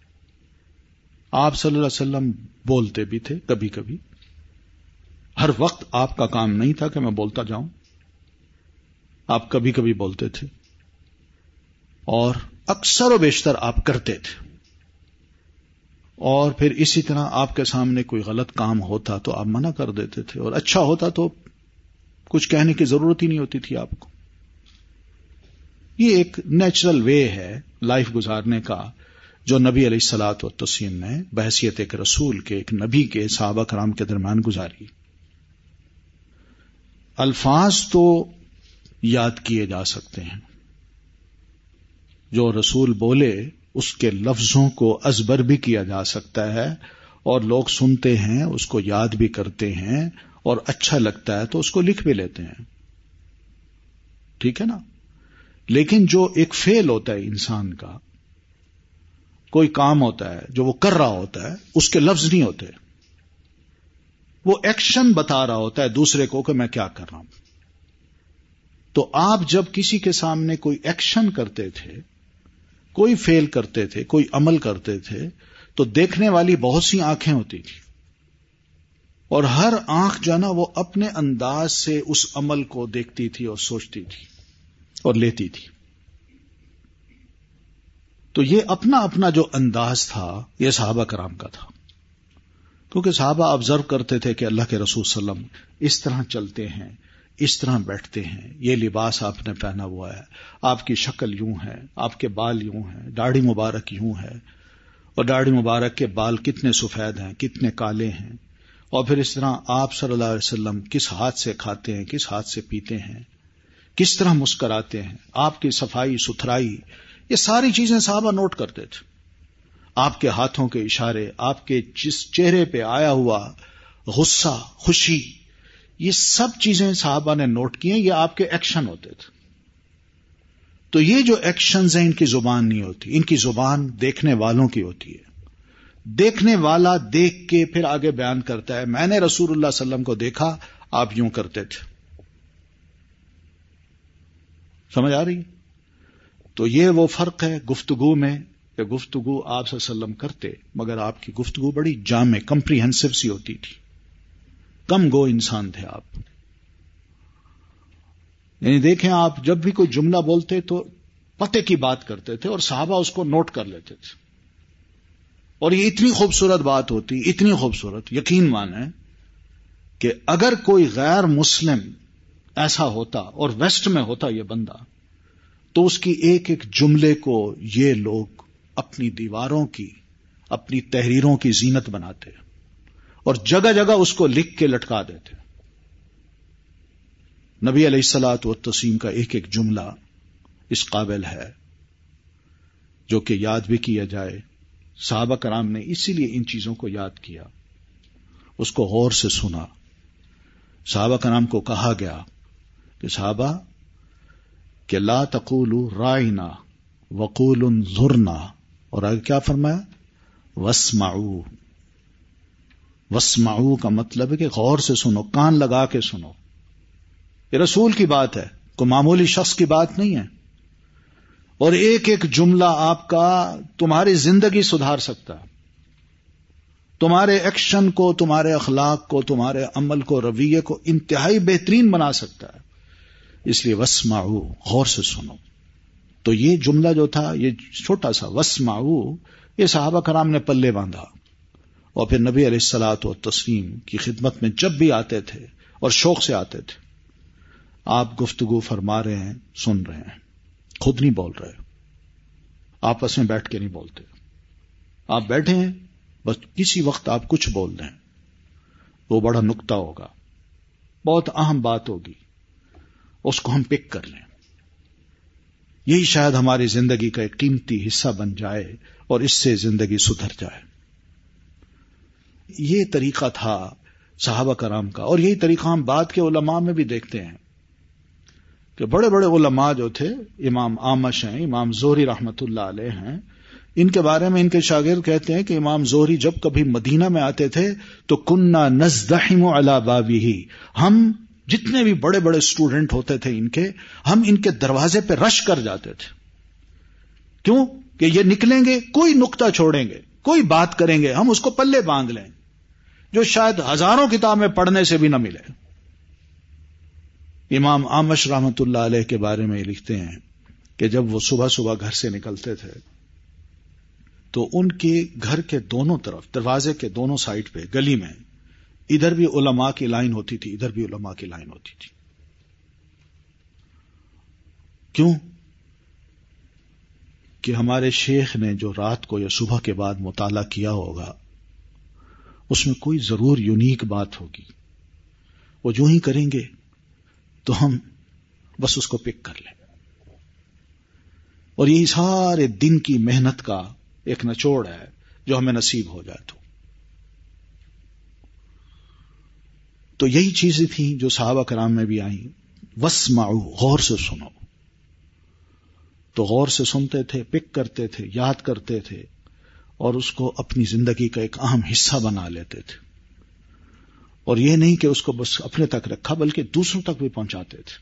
آپ صلی اللہ علیہ وسلم بولتے بھی تھے کبھی کبھی. ہر وقت آپ کا کام نہیں تھا کہ میں بولتا جاؤں، آپ کبھی کبھی بولتے تھے اور اکثر و بیشتر آپ کرتے تھے. اور پھر اسی طرح آپ کے سامنے کوئی غلط کام ہوتا تو آپ منع کر دیتے تھے، اور اچھا ہوتا تو کچھ کہنے کی ضرورت ہی نہیں ہوتی تھی آپ کو. یہ ایک نیچرل وے ہے لائف گزارنے کا جو نبی علیہ الصلوۃ والتسلیم نے بحیثیت ایک رسول کے، ایک نبی کے صحابہ کرام کے درمیان گزاری. الفاظ تو یاد کیے جا سکتے ہیں، جو رسول بولے اس کے لفظوں کو ازبر بھی کیا جا سکتا ہے، اور لوگ سنتے ہیں اس کو یاد بھی کرتے ہیں، اور اچھا لگتا ہے تو اس کو لکھ بھی لیتے ہیں. ٹھیک ہے نا. لیکن جو ایک فعل ہوتا ہے انسان کا، کوئی کام ہوتا ہے جو وہ کر رہا ہوتا ہے، اس کے لفظ نہیں ہوتے، وہ ایکشن بتا رہا ہوتا ہے دوسرے کو کہ میں کیا کر رہا ہوں. تو آپ جب کسی کے سامنے کوئی ایکشن کرتے تھے، کوئی فعل کرتے تھے، کوئی عمل کرتے تھے، تو دیکھنے والی بہت سی آنکھیں ہوتی تھی، اور ہر آنکھ جو نا وہ اپنے انداز سے اس عمل کو دیکھتی تھی اور سوچتی تھی اور لیتی تھی. تو یہ اپنا اپنا جو انداز تھا یہ صحابہ کرام کا تھا، کیونکہ صحابہ آبزرو کرتے تھے کہ اللہ کے رسول صلی اللہ علیہ وسلم اس طرح چلتے ہیں، اس طرح بیٹھتے ہیں، یہ لباس آپ نے پہنا ہوا ہے، آپ کی شکل یوں ہے، آپ کے بال یوں ہیں، داڑھی مبارک یوں ہے، اور داڑھی مبارک کے بال کتنے سفید ہیں، کتنے کالے ہیں، اور پھر اس طرح آپ صلی اللہ علیہ وسلم کس ہاتھ سے کھاتے ہیں، کس ہاتھ سے پیتے ہیں، کس طرح مسکراتے ہیں، آپ کی صفائی ستھرائی، یہ ساری چیزیں صحابہ نوٹ کرتے تھے. آپ کے ہاتھوں کے اشارے، آپ کے جس چہرے پہ آیا ہوا غصہ، خوشی، یہ سب چیزیں صحابہ نے نوٹ کی ہیں. یہ آپ کے ایکشن ہوتے تھے. تو یہ جو ایکشنز ہیں ان کی زبان نہیں ہوتی، ان کی زبان دیکھنے والوں کی ہوتی ہے. دیکھنے والا دیکھ کے پھر آگے بیان کرتا ہے میں نے رسول اللہ صلی اللہ علیہ وسلم کو دیکھا، آپ یوں کرتے تھے. سمجھ آ رہی؟ تو یہ وہ فرق ہے گفتگو میں، کہ گفتگو آپ صلی اللہ علیہ وسلم کرتے، مگر آپ کی گفتگو بڑی جامع، کمپریہنسو سی ہوتی تھی. کم گو انسان تھے آپ. یعنی دیکھیں آپ جب بھی کوئی جملہ بولتے تو پتے کی بات کرتے تھے، اور صحابہ اس کو نوٹ کر لیتے تھے. اور یہ اتنی خوبصورت بات ہوتی، اتنی خوبصورت، یقین مانیں کہ اگر کوئی غیر مسلم ایسا ہوتا اور ویسٹ میں ہوتا یہ بندہ، تو اس کی ایک ایک جملے کو یہ لوگ اپنی دیواروں کی، اپنی تحریروں کی زینت بناتے اور جگہ جگہ اس کو لکھ کے لٹکا دیتے. نبی علیہ الصلوۃ والتسلیم کا ایک ایک جملہ اس قابل ہے جو کہ یاد بھی کیا جائے. صحابہ کرام نے اسی لیے ان چیزوں کو یاد کیا، اس کو غور سے سنا. صحابہ کرام کو کہا گیا کہ صحابہ کہ لا تقولوا رائنا وقولوا انظرنا، اور آگے کیا فرمایا؟ واسمعوا واسمعوا کا مطلب ہے کہ غور سے سنو، کان لگا کے سنو. یہ رسول کی بات ہے، کوئی معمولی شخص کی بات نہیں ہے. اور ایک ایک جملہ آپ کا تمہاری زندگی سدھار سکتا ہے، تمہارے ایکشن کو، تمہارے اخلاق کو، تمہارے عمل کو، رویے کو انتہائی بہترین بنا سکتا ہے. اس لیے واسمعوا، غور سے سنو. تو یہ جملہ جو تھا، یہ چھوٹا سا واسمعوا، یہ صحابہ کرام نے پلے باندھا، اور پھر نبی علیہ الصلوۃ والتسلیم کی خدمت میں جب بھی آتے تھے اور شوق سے آتے تھے، آپ گفتگو فرما رہے ہیں، سن رہے ہیں، خود نہیں بول رہے، آپس میں بیٹھ کے نہیں بولتے. آپ بیٹھے ہیں، بس کسی وقت آپ کچھ بول دیں، وہ بڑا نکتہ ہوگا، بہت اہم بات ہوگی، اس کو ہم پک کر لیں. یہی شاید ہماری زندگی کا ایک قیمتی حصہ بن جائے اور اس سے زندگی سدھر جائے. یہ طریقہ تھا صحابہ کرام کا، اور یہی طریقہ ہم بعد کے علماء میں بھی دیکھتے ہیں کہ بڑے بڑے علماء جو تھے، امام اعمش ہیں، امام زہری رحمت اللہ علیہ ہیں، ان کے بارے میں ان کے شاگرد کہتے ہیں کہ امام زہری جب کبھی مدینہ میں آتے تھے تو کننا نزدحم علی بابہ، ہم جتنے بھی بڑے بڑے اسٹوڈنٹ ہوتے تھے ان کے، ہم ان کے دروازے پہ رش کر جاتے تھے. کیوں کہ یہ نکلیں گے، کوئی نکتہ چھوڑیں گے، کوئی بات کریں گے، ہم اس کو پلے باندھ لیں جو شاید ہزاروں کتابیں پڑھنے سے بھی نہ ملے. امام اعمش رحمت اللہ علیہ کے بارے میں لکھتے ہیں کہ جب وہ صبح صبح گھر سے نکلتے تھے تو ان کے گھر کے دونوں طرف، دروازے کے دونوں سائڈ پہ، گلی میں، ادھر بھی علماء کی لائن ہوتی تھی، ادھر بھی علماء کی لائن ہوتی تھی. کیوں کہ ہمارے شیخ نے جو رات کو یا صبح کے بعد مطالعہ کیا ہوگا اس میں کوئی ضرور یونیک بات ہوگی، وہ جو ہی کریں گے تو ہم بس اس کو پک کر لیں. اور یہی سارے دن کی محنت کا ایک نچوڑ ہے جو ہمیں نصیب ہو جائے. تو یہی چیزیں تھیں جو صحابہ کرام میں بھی آئیں. واسمعوا، غور سے سنو. تو غور سے سنتے تھے، پک کرتے تھے، یاد کرتے تھے، اور اس کو اپنی زندگی کا ایک اہم حصہ بنا لیتے تھے. اور یہ نہیں کہ اس کو بس اپنے تک رکھا بلکہ دوسروں تک بھی پہنچاتے تھے.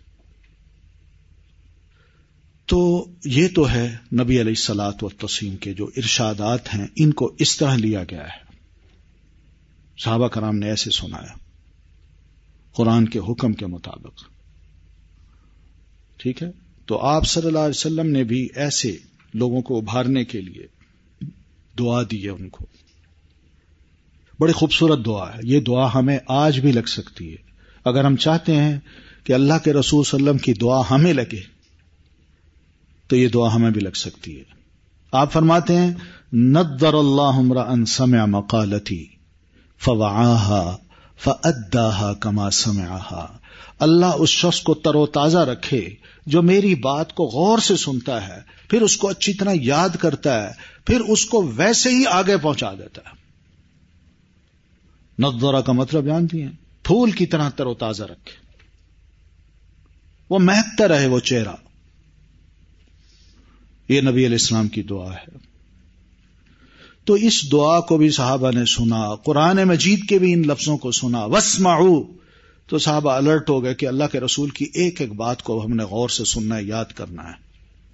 تو یہ تو ہے نبی علیہ الصلوۃ والتسلیم کے جو ارشادات ہیں، ان کو اس طرح لیا گیا ہے. صحابہ کرام نے ایسے سنایا قرآن کے حکم کے مطابق. ٹھیک ہے، تو آپ صلی اللہ علیہ وسلم نے بھی ایسے لوگوں کو ابھارنے کے لیے دعا دی ہے ان کو. بڑی خوبصورت دعا ہے یہ. دعا ہمیں آج بھی لگ سکتی ہے. اگر ہم چاہتے ہیں کہ اللہ کے رسول صلی اللہ علیہ وسلم کی دعا ہمیں لگے تو یہ دعا ہمیں بھی لگ سکتی ہے. آپ فرماتے ہیں نضر اللہ امرأ سمع مقالتی فوعاها فأداها كما سمعها. اللہ اس شخص کو تر و تازہ رکھے جو میری بات کو غور سے سنتا ہے، پھر اس کو اچھی طرح یاد کرتا ہے، پھر اس کو ویسے ہی آگے پہنچا دیتا ہے. نضرہ کا مطلب جانتی ہیں؟ پھول کی طرح تر و تازہ رکھے، وہ مہکتا رہے وہ چہرہ. یہ نبی علیہ السلام کی دعا ہے. تو اس دعا کو بھی صحابہ نے سنا، قرآن مجید کے بھی ان لفظوں کو سنا واسمعوا. تو صحابہ الرٹ ہو گئے کہ اللہ کے رسول کی ایک ایک بات کو ہم نے غور سے سننا ہے، یاد کرنا ہے.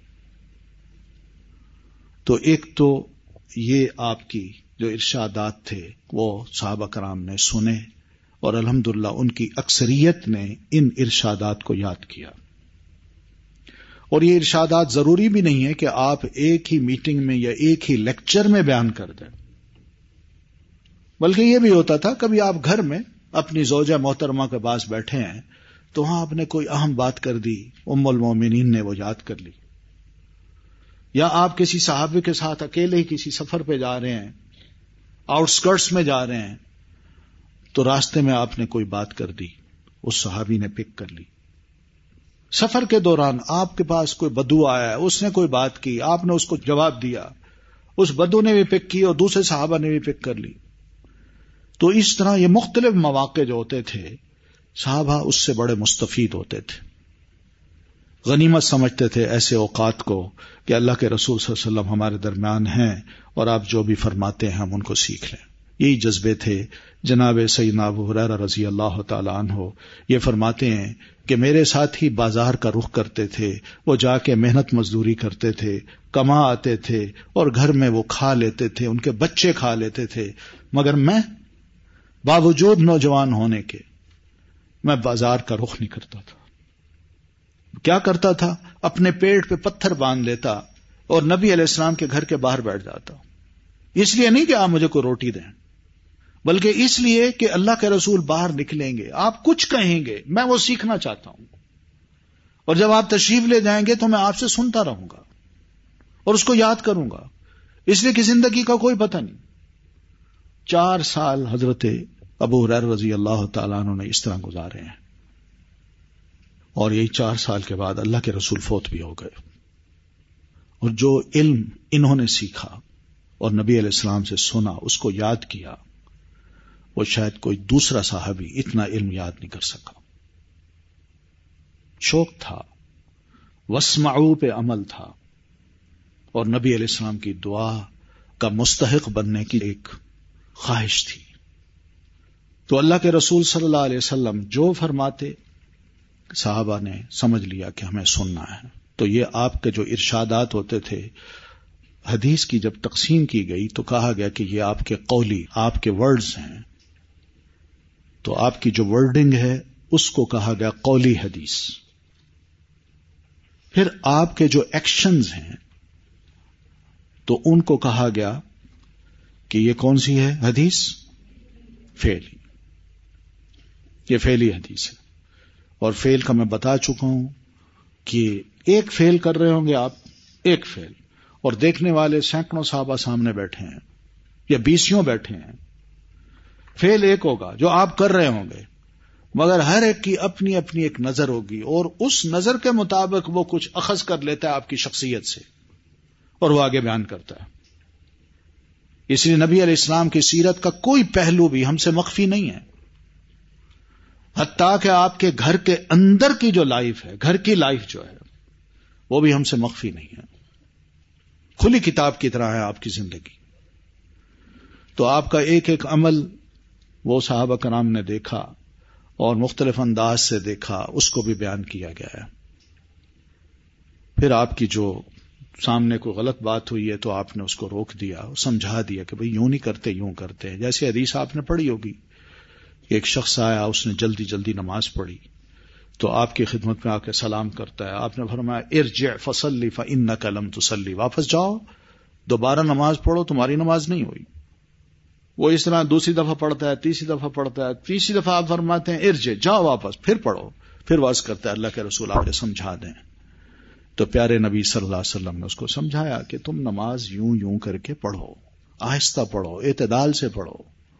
تو ایک تو یہ آپ کی جو ارشادات تھے وہ صحابہ کرام نے سنے، اور الحمدللہ ان کی اکثریت نے ان ارشادات کو یاد کیا. اور یہ ارشادات ضروری بھی نہیں ہے کہ آپ ایک ہی میٹنگ میں یا ایک ہی لیکچر میں بیان کر دیں، بلکہ یہ بھی ہوتا تھا کبھی آپ گھر میں اپنی زوجہ محترمہ کے پاس بیٹھے ہیں تو وہاں آپ نے کوئی اہم بات کر دی، ام المومنین نے وہ یاد کر لی، یا آپ کسی صحابی کے ساتھ اکیلے ہی کسی سفر پہ جا رہے ہیں، آؤٹ اسکرٹس میں جا رہے ہیں، تو راستے میں آپ نے کوئی بات کر دی، اس صحابی نے پک کر لی. سفر کے دوران آپ کے پاس کوئی بدو آیا ہے، اس نے کوئی بات کی، آپ نے اس کو جواب دیا، اس بدو نے بھی پک کی اور دوسرے صحابہ نے بھی پک کر لی. تو اس طرح یہ مختلف مواقع جو ہوتے تھے صحابہ اس سے بڑے مستفید ہوتے تھے، غنیمت سمجھتے تھے ایسے اوقات کو کہ اللہ کے رسول صلی اللہ علیہ وسلم ہمارے درمیان ہیں اور آپ جو بھی فرماتے ہیں ہم ان کو سیکھ لیں. یہی جذبے تھے. جناب سیدنا ابو ہریرہ رضی اللہ تعالی عنہ یہ فرماتے ہیں کہ میرے ساتھ ہی بازار کا رخ کرتے تھے، وہ جا کے محنت مزدوری کرتے تھے، کما آتے تھے اور گھر میں وہ کھا لیتے تھے، ان کے بچے کھا لیتے تھے، مگر میں باوجود نوجوان ہونے کے میں بازار کا رخ نہیں کرتا تھا. کیا کرتا تھا؟ اپنے پیٹ پہ پتھر باندھ لیتا اور نبی علیہ السلام کے گھر کے باہر بیٹھ جاتا. اس لیے نہیں کہ آپ مجھے کوئی روٹی دیں، بلکہ اس لیے کہ اللہ کے رسول باہر نکلیں گے، آپ کچھ کہیں گے، میں وہ سیکھنا چاہتا ہوں، اور جب آپ تشریف لے جائیں گے تو میں آپ سے سنتا رہوں گا اور اس کو یاد کروں گا. اس لیے کہ زندگی کا کوئی پتہ نہیں. 4 سال حضرت ابو ہریرہ رضی اللہ تعالیٰ عنہ نے اس طرح گزارے ہیں، اور یہی 4 سال کے بعد اللہ کے رسول فوت بھی ہو گئے. اور جو علم انہوں نے سیکھا اور نبی علیہ السلام سے سنا، اس کو یاد کیا، وہ شاید کوئی دوسرا صحابی اتنا علم یاد نہیں کر سکا. شوق تھا، واسمعوا پہ عمل تھا، اور نبی علیہ السلام کی دعا کا مستحق بننے کی ایک خواہش تھی. تو اللہ کے رسول صلی اللہ علیہ وسلم جو فرماتے صحابہ نے سمجھ لیا کہ ہمیں سننا ہے. تو یہ آپ کے جو ارشادات ہوتے تھے، حدیث کی جب تقسیم کی گئی تو کہا گیا کہ یہ آپ کے قولی، آپ کے ورڈز ہیں. تو آپ کی جو ورڈنگ ہے اس کو کہا گیا قولی حدیث. پھر آپ کے جو ایکشنز ہیں تو ان کو کہا گیا کہ یہ کون سی ہے حدیث؟ فعلی. یہ فعلی حدیث ہے. اور فعل کا میں بتا چکا ہوں کہ ایک فعل کر رہے ہوں گے آپ، ایک فعل، اور دیکھنے والے سینکڑوں صحابہ سامنے بیٹھے ہیں یا 20 بیٹھے ہیں. فعل ایک ہوگا جو آپ کر رہے ہوں گے، مگر ہر ایک کی اپنی اپنی ایک نظر ہوگی، اور اس نظر کے مطابق وہ کچھ اخذ کر لیتا ہے آپ کی شخصیت سے اور وہ آگے بیان کرتا ہے. اس لیے نبی علیہ السلام کی سیرت کا کوئی پہلو بھی ہم سے مخفی نہیں ہے، حتیٰ کہ آپ کے گھر کے اندر کی جو لائف ہے، گھر کی لائف جو ہے، وہ بھی ہم سے مخفی نہیں ہے. کھلی کتاب کی طرح ہے آپ کی زندگی. تو آپ کا ایک ایک عمل وہ صحابہ کرام نے دیکھا اور مختلف انداز سے دیکھا، اس کو بھی بیان کیا گیا ہے. پھر آپ کی جو سامنے کوئی غلط بات ہوئی ہے تو آپ نے اس کو روک دیا، سمجھا دیا کہ بھئی یوں نہیں کرتے، یوں کرتے ہیں. جیسے حدیث آپ نے پڑھی ہوگی، ایک شخص آیا، اس نے جلدی جلدی نماز پڑھی تو آپ کی خدمت میں آ کے سلام کرتا ہے. آپ نے فرمایا ارجع فصلی فانک لم تصلی، واپس جاؤ، دوبارہ نماز پڑھو، تمہاری نماز نہیں ہوئی. وہ اس طرح دوسری دفعہ پڑھتا ہے، تیسری دفعہ پڑھتا ہے، تیسری دفعہ آپ فرماتے ہیں ارجع، جاؤ واپس، پھر پڑھو، پھر واز کرتا ہے اللہ کے رسول آپ سمجھا دیں. تو پیارے نبی صلی اللہ علیہ وسلم نے اس کو سمجھایا کہ تم نماز یوں یوں کر کے پڑھو، آہستہ پڑھو، اعتدال سے پڑھو،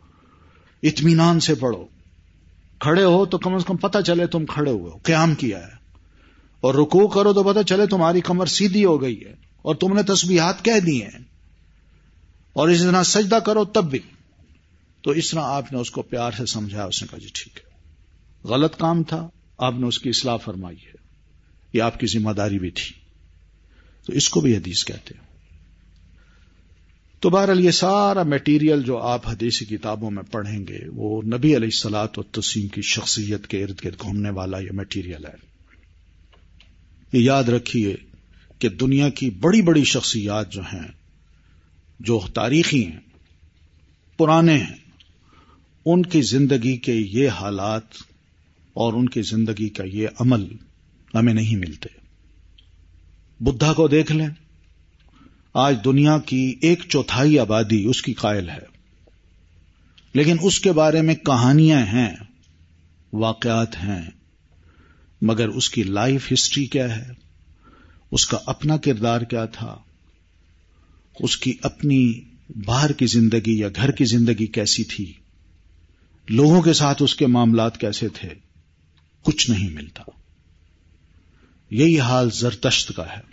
اطمینان سے پڑھو. کھڑے ہو تو کم از کم پتہ چلے تم کھڑے ہوئے ہو، قیام کیا ہے، اور رکوع کرو تو پتہ چلے تمہاری کمر سیدھی ہو گئی ہے اور تم نے تسبیحات کہہ دی ہیں، اور اس طرح سجدہ کرو تب بھی. تو اس طرح آپ نے اس کو پیار سے سمجھایا. اس نے کہا جی ٹھیک ہے، غلط کام تھا، آپ نے اس کی اصلاح فرمائی ہے، یہ آپ کی ذمہ داری بھی تھی. تو اس کو بھی حدیث کہتے ہیں. تو بہرحال یہ سارا میٹیریل جو آپ حدیثی کتابوں میں پڑھیں گے وہ نبی علیہ الصلوۃ والتسلیم کی شخصیت کے ارد گرد گھومنے والا یہ میٹیریل ہے. یہ یاد رکھیے کہ دنیا کی بڑی بڑی شخصیات جو ہیں، جو تاریخی ہیں، پرانے ہیں، ان کی زندگی کے یہ حالات اور ان کی زندگی کا یہ عمل ہمیں نہیں ملتے. بدھا کو دیکھ لیں، آج دنیا کی 1/4 آبادی اس کی قائل ہے، لیکن اس کے بارے میں کہانیاں ہیں، واقعات ہیں، مگر اس کی لائف ہسٹری کیا ہے، اس کا اپنا کردار کیا تھا، اس کی اپنی باہر کی زندگی یا گھر کی زندگی کیسی تھی، لوگوں کے ساتھ اس کے معاملات کیسے تھے، کچھ نہیں ملتا. یہی حال زرتشت کا ہے.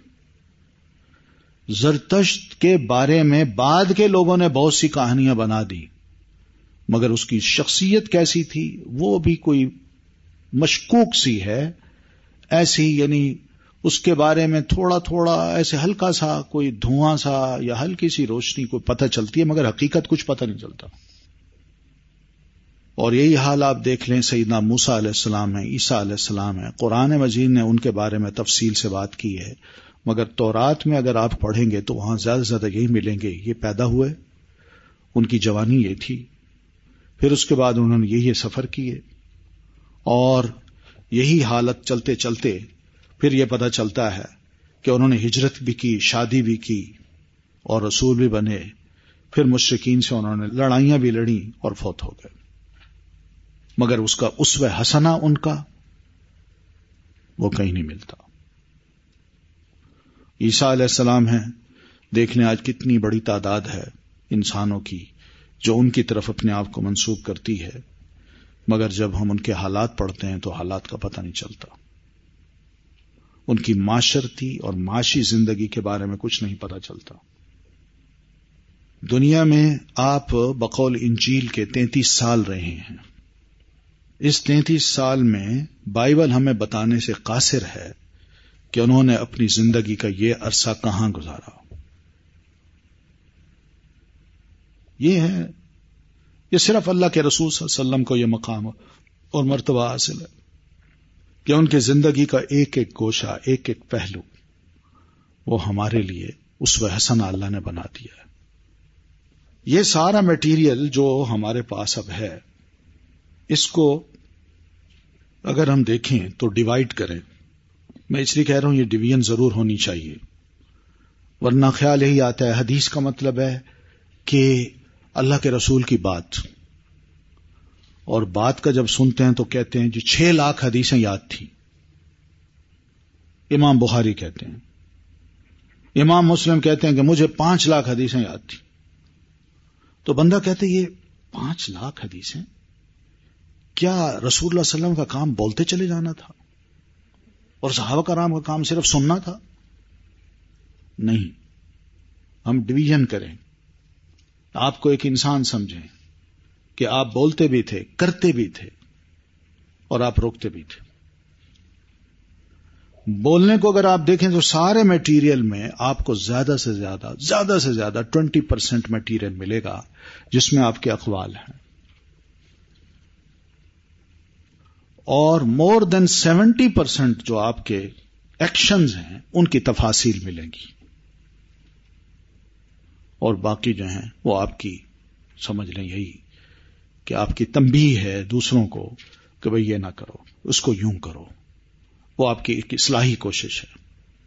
زرتشت کے بارے میں بعد کے لوگوں نے بہت سی کہانیاں بنا دی، مگر اس کی شخصیت کیسی تھی وہ بھی کوئی مشکوک سی ہے. ایسی یعنی اس کے بارے میں تھوڑا تھوڑا ایسے ہلکا سا کوئی دھواں سا یا ہلکی سی روشنی کو پتہ چلتی ہے، مگر حقیقت کچھ پتہ نہیں چلتا. اور یہی حال آپ دیکھ لیں سیدنا موسیٰ علیہ السلام ہیں، عیسیٰ علیہ السلام ہیں، قرآن مجید نے ان کے بارے میں تفصیل سے بات کی ہے، مگر تورات میں اگر آپ پڑھیں گے تو وہاں زیادہ سے زیادہ یہی ملیں گے، یہ پیدا ہوئے، ان کی جوانی یہ تھی، پھر اس کے بعد انہوں نے یہی سفر کیے، اور یہی حالت چلتے چلتے پھر یہ پتہ چلتا ہے کہ انہوں نے ہجرت بھی کی، شادی بھی کی اور رسول بھی بنے، پھر مشرکین سے انہوں نے لڑائیاں بھی لڑیں اور فوت ہو گئے، مگر اس کا اسوہ حسنہ ان کا وہ کہیں نہیں ملتا۔ عیسیٰ علیہ السلام ہیں، دیکھنے آج کتنی بڑی تعداد ہے انسانوں کی جو ان کی طرف اپنے آپ کو منسوب کرتی ہے، مگر جب ہم ان کے حالات پڑھتے ہیں تو حالات کا پتہ نہیں چلتا، ان کی معاشرتی اور معاشی زندگی کے بارے میں کچھ نہیں پتہ چلتا۔ دنیا میں آپ بقول انجیل کے 33 سال رہے ہیں، اس 33 سال میں بائبل ہمیں بتانے سے قاصر ہے کہ انہوں نے اپنی زندگی کا یہ عرصہ کہاں گزارا۔ یہ صرف اللہ کے رسول صلی اللہ علیہ وسلم کو یہ مقام اور مرتبہ حاصل ہے کہ ان کے زندگی کا ایک ایک گوشہ، ایک ایک پہلو وہ ہمارے لیے اسوہ حسنہ اللہ نے بنا دیا ہے۔ یہ سارا میٹیریل جو ہمارے پاس اب ہے، اس کو اگر ہم دیکھیں تو ڈیوائیڈ کریں، میں اس لیے کہہ رہا ہوں یہ ڈویژن ضرور ہونی چاہیے، ورنہ خیال یہی آتا ہے حدیث کا مطلب ہے کہ اللہ کے رسول کی بات، اور بات کا جب سنتے ہیں تو کہتے ہیں جی 6 لاکھ حدیثیں یاد تھی، امام بخاری کہتے ہیں، امام مسلم کہتے ہیں کہ مجھے 5 لاکھ حدیثیں یاد تھی، تو بندہ کہتے یہ 5 لاکھ حدیثیں، کیا رسول اللہ صلی اللہ علیہ وسلم کا کام بولتے چلے جانا تھا اور صحابہ کرام کا کام صرف سننا تھا؟ نہیں، ہم ڈویژن کریں، آپ کو ایک انسان سمجھیں کہ آپ بولتے بھی تھے، کرتے بھی تھے اور آپ روکتے بھی تھے۔ بولنے کو اگر آپ دیکھیں تو سارے میٹیریل میں آپ کو زیادہ سے زیادہ 20% میٹیریل ملے گا جس میں آپ کے اقوال ہیں، اور more than 70% جو آپ کے ایکشنز ہیں ان کی تفاصیل ملیں گی، اور باقی جو ہیں وہ آپ کی سمجھ لیں یہی کہ آپ کی تنبیہ ہے دوسروں کو کہ بھئی یہ نہ کرو، اس کو یوں کرو، وہ آپ کی ایک اصلاحی کوشش ہے۔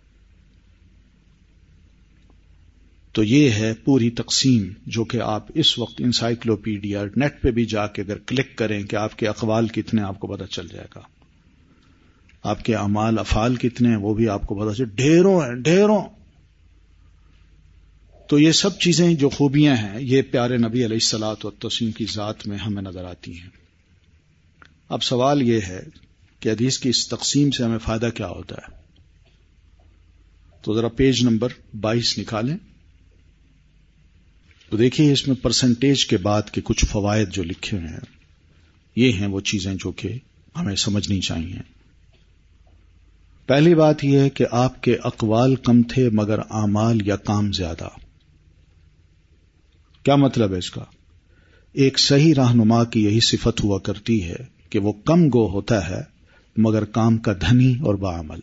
تو یہ ہے پوری تقسیم جو کہ آپ اس وقت انسائکلوپیڈیا نیٹ پہ بھی جا کے اگر کلک کریں کہ آپ کے اقوال کتنے آپ کو پتہ چل جائے گا، آپ کے اعمال افعال کتنے ہیں وہ بھی آپ کو پتہ چل، ڈھیروں ہیں ڈھیروں۔ تو یہ سب چیزیں جو خوبیاں ہیں یہ پیارے نبی علیہ الصلوۃ والتسلیم کی ذات میں ہمیں نظر آتی ہیں۔ اب سوال یہ ہے کہ حدیث کی اس تقسیم سے ہمیں فائدہ کیا ہوتا ہے؟ تو ذرا پیج نمبر 22 نکالیں تو دیکھیے اس میں پرسنٹیج کے بعد کے کچھ فوائد جو لکھے ہوئے ہیں، یہ ہیں وہ چیزیں جو کہ ہمیں سمجھنی چاہیے۔ پہلی بات یہ ہے کہ آپ کے اقوال کم تھے مگر اعمال یا کام زیادہ۔ کیا مطلب ہے اس کا؟ ایک صحیح رہنما کی یہی صفت ہوا کرتی ہے کہ وہ کم گو ہوتا ہے مگر کام کا دھنی اور باعمل۔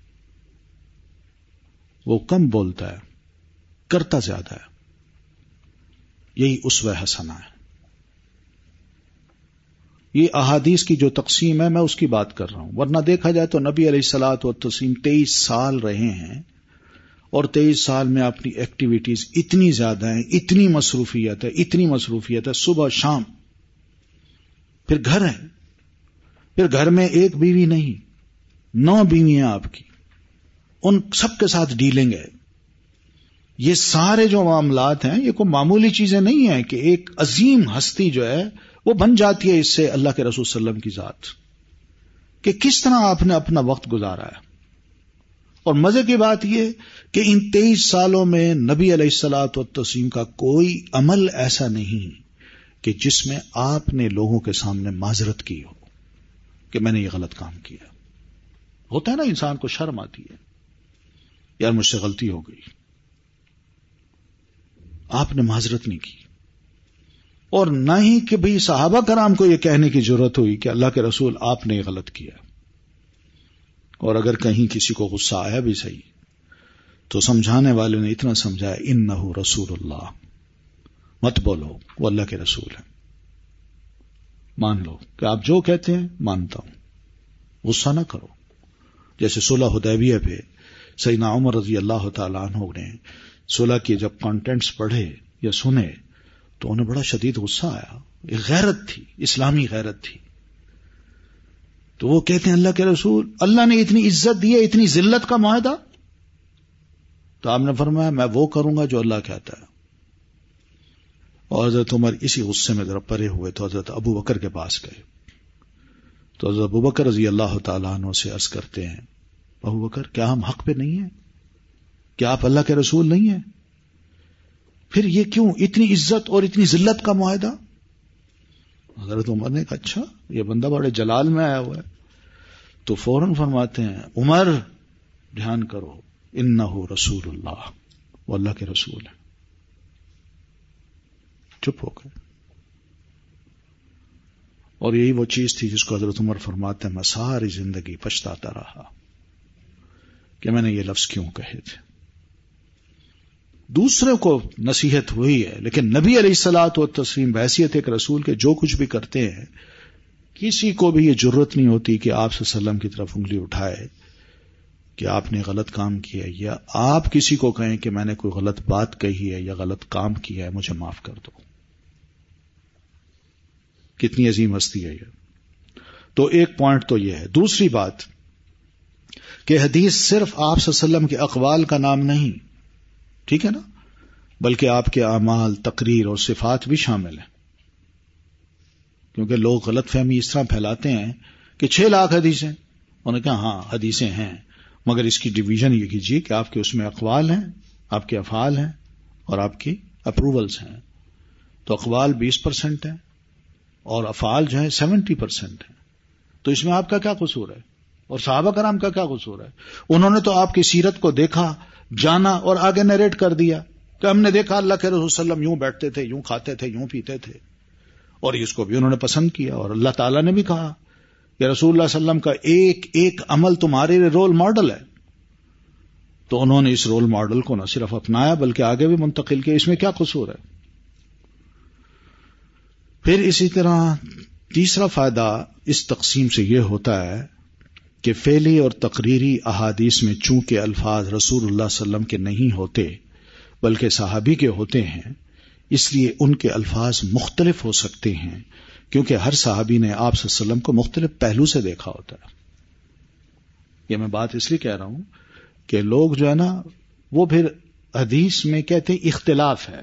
وہ کم بولتا ہے، کرتا زیادہ ہے، یہی اسوہ حسنہ ہے۔ یہ احادیث کی جو تقسیم ہے میں اس کی بات کر رہا ہوں، ورنہ دیکھا جائے تو نبی علیہ الصلوۃ والتسلیم 23 سال رہے ہیں، اور 23 سال میں اپنی ایکٹیویٹیز اتنی زیادہ ہیں، اتنی مصروفیت ہے، صبح شام، پھر گھر ہے، پھر گھر میں ایک بیوی نہیں 9 بیویاں آپ کی، ان سب کے ساتھ ڈیلنگ ہے۔ یہ سارے جو معاملات ہیں یہ کوئی معمولی چیزیں نہیں ہیں کہ ایک عظیم ہستی جو ہے وہ بن جاتی ہے اس سے اللہ کے رسول صلی اللہ علیہ وسلم کی ذات، کہ کس طرح آپ نے اپنا وقت گزارا ہے۔ اور مزے کی بات یہ کہ ان 23 سالوں میں نبی علیہ الصلوۃ والتسلیم کا کوئی عمل ایسا نہیں کہ جس میں آپ نے لوگوں کے سامنے معذرت کی ہو کہ میں نے یہ غلط کام کیا۔ ہوتا ہے نا انسان کو شرم آتی ہے، یار مجھ سے غلطی ہو گئی، آپ نے معذرت نہیں کی۔ اور نہ ہی کہ بھئی صحابہ کرام کو یہ کہنے کی ضرورت ہوئی کہ اللہ کے رسول آپ نے غلط کیا. اور اگر کہیں کسی کو غصہ آیا بھی صحیح تو سمجھانے والے نے اتنا سمجھایا انہ رسول اللہ، مت بولو وہ اللہ کے رسول ہے، مان لو کہ آپ جو کہتے ہیں مانتا ہوں، غصہ نہ کرو. جیسے صلح حدیبیہ پہ سیدنا عمر رضی اللہ تعالیٰ عنہ نے صلح کے جب کانٹینٹس پڑھے یا سنے تو انہیں بڑا شدید غصہ آیا. ایک غیرت تھی، اسلامی غیرت تھی. تو وہ کہتے ہیں اللہ کے رسول، اللہ نے اتنی عزت دی ہے، اتنی ذلت کا معاہدہ. تو آپ نے فرمایا میں وہ کروں گا جو اللہ کہتا ہے. اور حضرت عمر اسی غصے میں ذرا پرے ہوئے تو حضرت ابو بکر کے پاس گئے. تو حضرت ابو بکر رضی اللہ تعالیٰ عنہ سے عرض کرتے ہیں ابو بکر کیا ہم حق پہ نہیں ہیں؟ کیا آپ اللہ کے رسول نہیں ہیں؟ پھر یہ کیوں اتنی عزت اور اتنی ذلت کا معاہدہ؟ حضرت عمر نے کہا اچھا یہ بندہ بڑے جلال میں آیا ہوا ہے. تو فوراً فرماتے ہیں عمر دھیان کرو انہ رسول اللہ، وہ اللہ کے رسول ہے. چپ ہو گئے. اور یہی وہ چیز تھی جس کو حضرت عمر فرماتے ہیں میں ساری زندگی پچھتاتا رہا کہ میں نے یہ لفظ کیوں کہے تھے. دوسرے کو نصیحت ہوئی ہے لیکن نبی علیہ الصلوۃ والتسلیم بحیثیت ایک رسول کے جو کچھ بھی کرتے ہیں کسی کو بھی یہ جرت نہیں ہوتی کہ آپ صلی اللہ علیہ وسلم کی طرف انگلی اٹھائے کہ آپ نے غلط کام کیا ہے، یا آپ کسی کو کہیں کہ میں نے کوئی غلط بات کہی ہے یا غلط کام کیا ہے مجھے معاف کر دو. کتنی عظیم ہستی ہے یہ. تو ایک پوائنٹ تو یہ ہے. دوسری بات کہ حدیث صرف آپ صلی اللہ علیہ وسلم کے اقوال کا نام نہیں، ٹھیک ہے نا، بلکہ آپ کے اعمال، تقریر اور صفات بھی شامل ہیں. کیونکہ لوگ غلط فہمی اس طرح پھیلاتے ہیں کہ 6 لاکھ حدیثیں، انہوں نے کہا ہاں حدیثیں ہیں مگر اس کی ڈویژن یہ کیجیے کہ آپ کے اس میں اقوال ہیں، آپ کے افعال ہیں اور آپ کی اپروولز ہیں. تو اقوال 20% ہیں اور افعال جو ہیں 70% ہیں. تو اس میں آپ کا کیا قصور ہے اور صحابہ کرام کا کیا قصور ہے؟ انہوں نے تو آپ کی سیرت کو دیکھا، جانا اور آگے نیریٹ کر دیا کہ ہم نے دیکھا اللہ کے رسول صلی اللہ علیہ وسلم یوں بیٹھتے تھے، یوں کھاتے تھے، یوں پیتے تھے، اور اس کو بھی انہوں نے پسند کیا. اور اللہ تعالیٰ نے بھی کہا کہ رسول اللہ صلی اللہ علیہ وسلم کا ایک ایک عمل تمہارے رول ماڈل ہے. تو انہوں نے اس رول ماڈل کو نہ صرف اپنایا بلکہ آگے بھی منتقل کیا. اس میں کیا قصور ہے؟ پھر اسی طرح تیسرا فائدہ اس تقسیم سے یہ ہوتا ہے کہ فعلی اور تقریری احادیث میں چونکہ الفاظ رسول اللہ صلی اللہ علیہ وسلم کے نہیں ہوتے بلکہ صحابی کے ہوتے ہیں، اس لیے ان کے الفاظ مختلف ہو سکتے ہیں کیونکہ ہر صحابی نے آپ صلی اللہ علیہ وسلم کو مختلف پہلو سے دیکھا ہوتا ہے. یہ میں بات اس لیے کہہ رہا ہوں کہ لوگ جو ہے نا وہ پھر حدیث میں کہتے ہیں اختلاف ہے،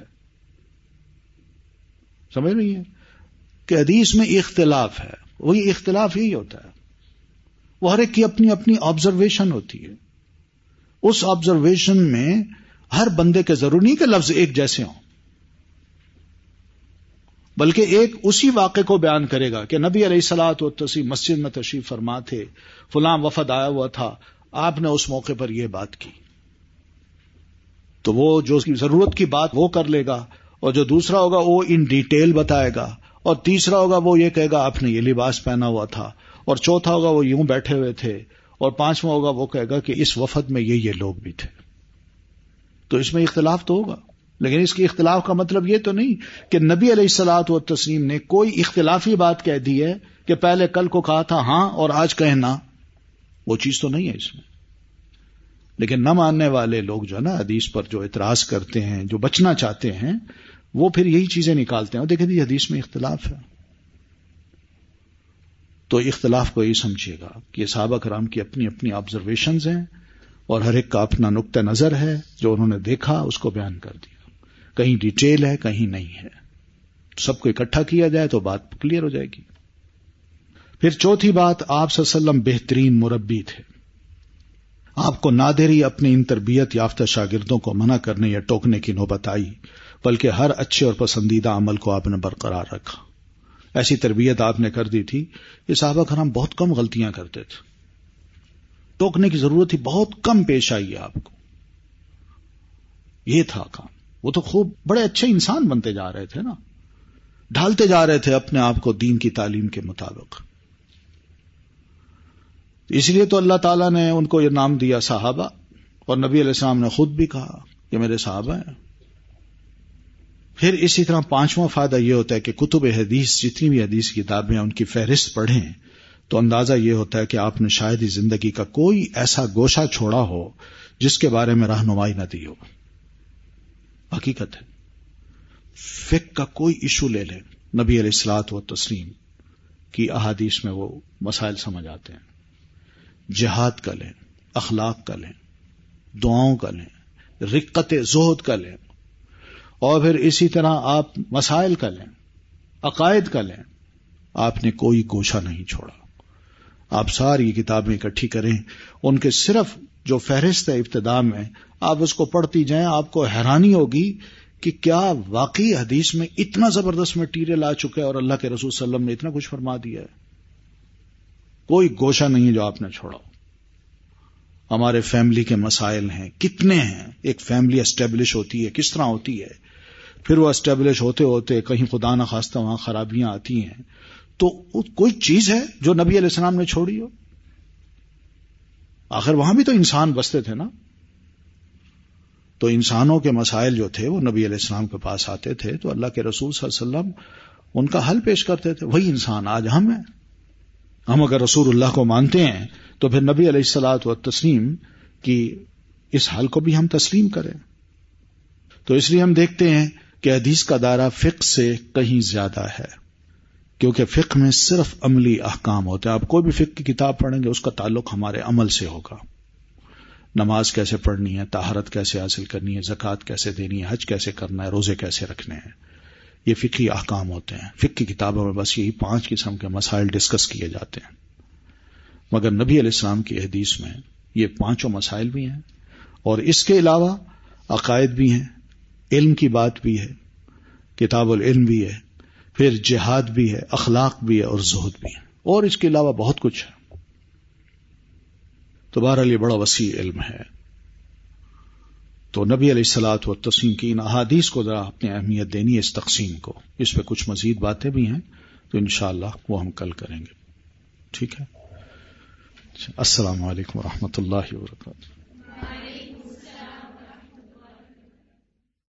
سمجھ رہی ہیں کہ حدیث میں اختلاف ہے. وہی اختلاف ہی ہوتا ہے، وہ ہر ایک کی اپنی اپنی آبزرویشن ہوتی ہے. اس آبزرویشن میں ہر بندے کے ضروری نہیں کہ لفظ ایک جیسے ہوں، بلکہ ایک اسی واقعے کو بیان کرے گا کہ نبی علیہ الصلوۃ والتسلیم مسجد میں تشریف فرما تھے، فلاں وفد آیا ہوا تھا، آپ نے اس موقع پر یہ بات کی. تو وہ جو اس کی ضرورت کی بات وہ کر لے گا، اور جو دوسرا ہوگا وہ ان ڈیٹیل بتائے گا، اور تیسرا ہوگا وہ یہ کہے گا آپ نے یہ لباس پہنا ہوا تھا، اور چوتھا ہوگا وہ یوں بیٹھے ہوئے تھے، اور پانچواں ہوگا وہ کہے گا کہ اس وفد میں یہ لوگ بھی تھے. تو اس میں اختلاف تو ہوگا، لیکن اس کے اختلاف کا مطلب یہ تو نہیں کہ نبی علیہ الصلوۃ والتسلیم نے کوئی اختلافی بات کہہ دی ہے کہ پہلے کل کو کہا تھا ہاں اور آج کہنا، وہ چیز تو نہیں ہے اس میں. لیکن نہ ماننے والے لوگ جو ہے نا حدیث پر جو اعتراض کرتے ہیں، جو بچنا چاہتے ہیں، وہ پھر یہی چیزیں نکالتے ہیں اور دیکھیں جی حدیث میں اختلاف ہے. تو اختلاف کو یہی سمجھیے گا کہ صحابہ کرام کی اپنی اپنی آبزرویشنز ہیں اور ہر ایک کا اپنا نقطہ نظر ہے، جو انہوں نے دیکھا اس کو بیان کر دیا. کہیں ڈیٹیل ہے کہیں نہیں ہے، سب کو اکٹھا کیا جائے تو بات کلیئر ہو جائے گی. پھر چوتھی بات، آپ صلی اللہ علیہ وسلم بہترین مربی تھے. آپ کو نادر ہی اپنے ان تربیت یافتہ شاگردوں کو منع کرنے یا ٹوکنے کی نوبت آئی، بلکہ ہر اچھے اور پسندیدہ عمل کو آپ نے برقرار رکھا. ایسی تربیت آپ نے کر دی تھی کہ صحابہ کرام بہت کم غلطیاں کرتے تھے، ٹوکنے کی ضرورت ہی بہت کم پیش آئی ہے آپ کو. یہ تھا کام. وہ تو خوب بڑے اچھے انسان بنتے جا رہے تھے نا. ڈھالتے جا رہے تھے اپنے آپ کو دین کی تعلیم کے مطابق. اس لیے تو اللہ تعالیٰ نے ان کو یہ نام دیا صحابہ، اور نبی علیہ السلام نے خود بھی کہا کہ میرے صحابہ ہیں. پھر اسی طرح پانچواں فائدہ یہ ہوتا ہے کہ کتب حدیث، جتنی بھی حدیث کتابیں ہیں ان کی فہرست پڑھیں تو اندازہ یہ ہوتا ہے کہ آپ نے شاید ہی زندگی کا کوئی ایسا گوشہ چھوڑا ہو جس کے بارے میں رہنمائی نہ دی ہو. حقیقت ہے. فقہ کا کوئی ایشو لے لیں، نبی علیہ الصلوۃ والتسلیم کی احادیث میں وہ مسائل سمجھ آتے ہیں. جہاد کا لیں، اخلاق کا لیں، دعاؤں کا لیں، رقت زہد کا لیں، اور پھر اسی طرح آپ مسائل کا لیں، عقائد کا لیں، آپ نے کوئی گوشہ نہیں چھوڑا. آپ ساری کتابیں اکٹھی کریں، ان کے صرف جو فہرست ہے ابتدا میں آپ اس کو پڑھتی جائیں، آپ کو حیرانی ہوگی کہ کیا واقعی حدیث میں اتنا زبردست مٹیریل آ چکا ہے اور اللہ کے رسول صلی اللہ علیہ وسلم نے اتنا کچھ فرما دیا ہے. کوئی گوشہ نہیں ہے جو آپ نے چھوڑا. ہمارے فیملی کے مسائل ہیں، کتنے ہیں. ایک فیملی اسٹیبلش ہوتی ہے کس طرح ہوتی ہے، پھر وہ اسٹیبلش ہوتے ہوتے کہیں خدا نہ خواستہ وہاں خرابیاں آتی ہیں. تو کوئی چیز ہے جو نبی علیہ السلام نے چھوڑی ہو؟ آخر وہاں بھی تو انسان بستے تھے نا. تو انسانوں کے مسائل جو تھے وہ نبی علیہ السلام کے پاس آتے تھے تو اللہ کے رسول صلی اللہ علیہ وسلم ان کا حل پیش کرتے تھے. وہی انسان آج ہم ہیں. ہم اگر رسول اللہ کو مانتے ہیں تو پھر نبی علیہ الصلوۃ والتسلیم کی اس حل کو بھی ہم تسلیم کریں. تو اس لیے ہم دیکھتے ہیں کہ حدیث کا دائرہ فقہ سے کہیں زیادہ ہے، کیونکہ فقہ میں صرف عملی احکام ہوتے ہیں. آپ کوئی بھی فقہ کی کتاب پڑھیں گے اس کا تعلق ہمارے عمل سے ہوگا. نماز کیسے پڑھنی ہے، طہارت کیسے حاصل کرنی ہے، زکوٰۃ کیسے دینی ہے، حج کیسے کرنا ہے، روزے کیسے رکھنے ہیں، یہ فقہی احکام ہوتے ہیں. فقہ کی کتابوں میں بس یہی 5 قسم کے مسائل ڈسکس کیے جاتے ہیں. مگر نبی علیہ السلام کی حدیث میں یہ 5 مسائل بھی ہیں، اور اس کے علاوہ عقائد بھی ہیں، علم کی بات بھی ہے، کتاب العلم بھی ہے، پھر جہاد بھی ہے، اخلاق بھی ہے اور زہد بھی ہے، اور اس کے علاوہ بہت کچھ ہے. تو بہرحال یہ بڑا وسیع علم ہے. تو نبی علیہ الصلوۃ والتسلیم کی ان احادیث کو ذرا اپنی اہمیت دینی ہے. اس تقسیم کو، اس پہ کچھ مزید باتیں بھی ہیں تو انشاءاللہ وہ ہم کل کریں گے. ٹھیک ہے. السلام علیکم ورحمۃ اللہ وبرکاتہ.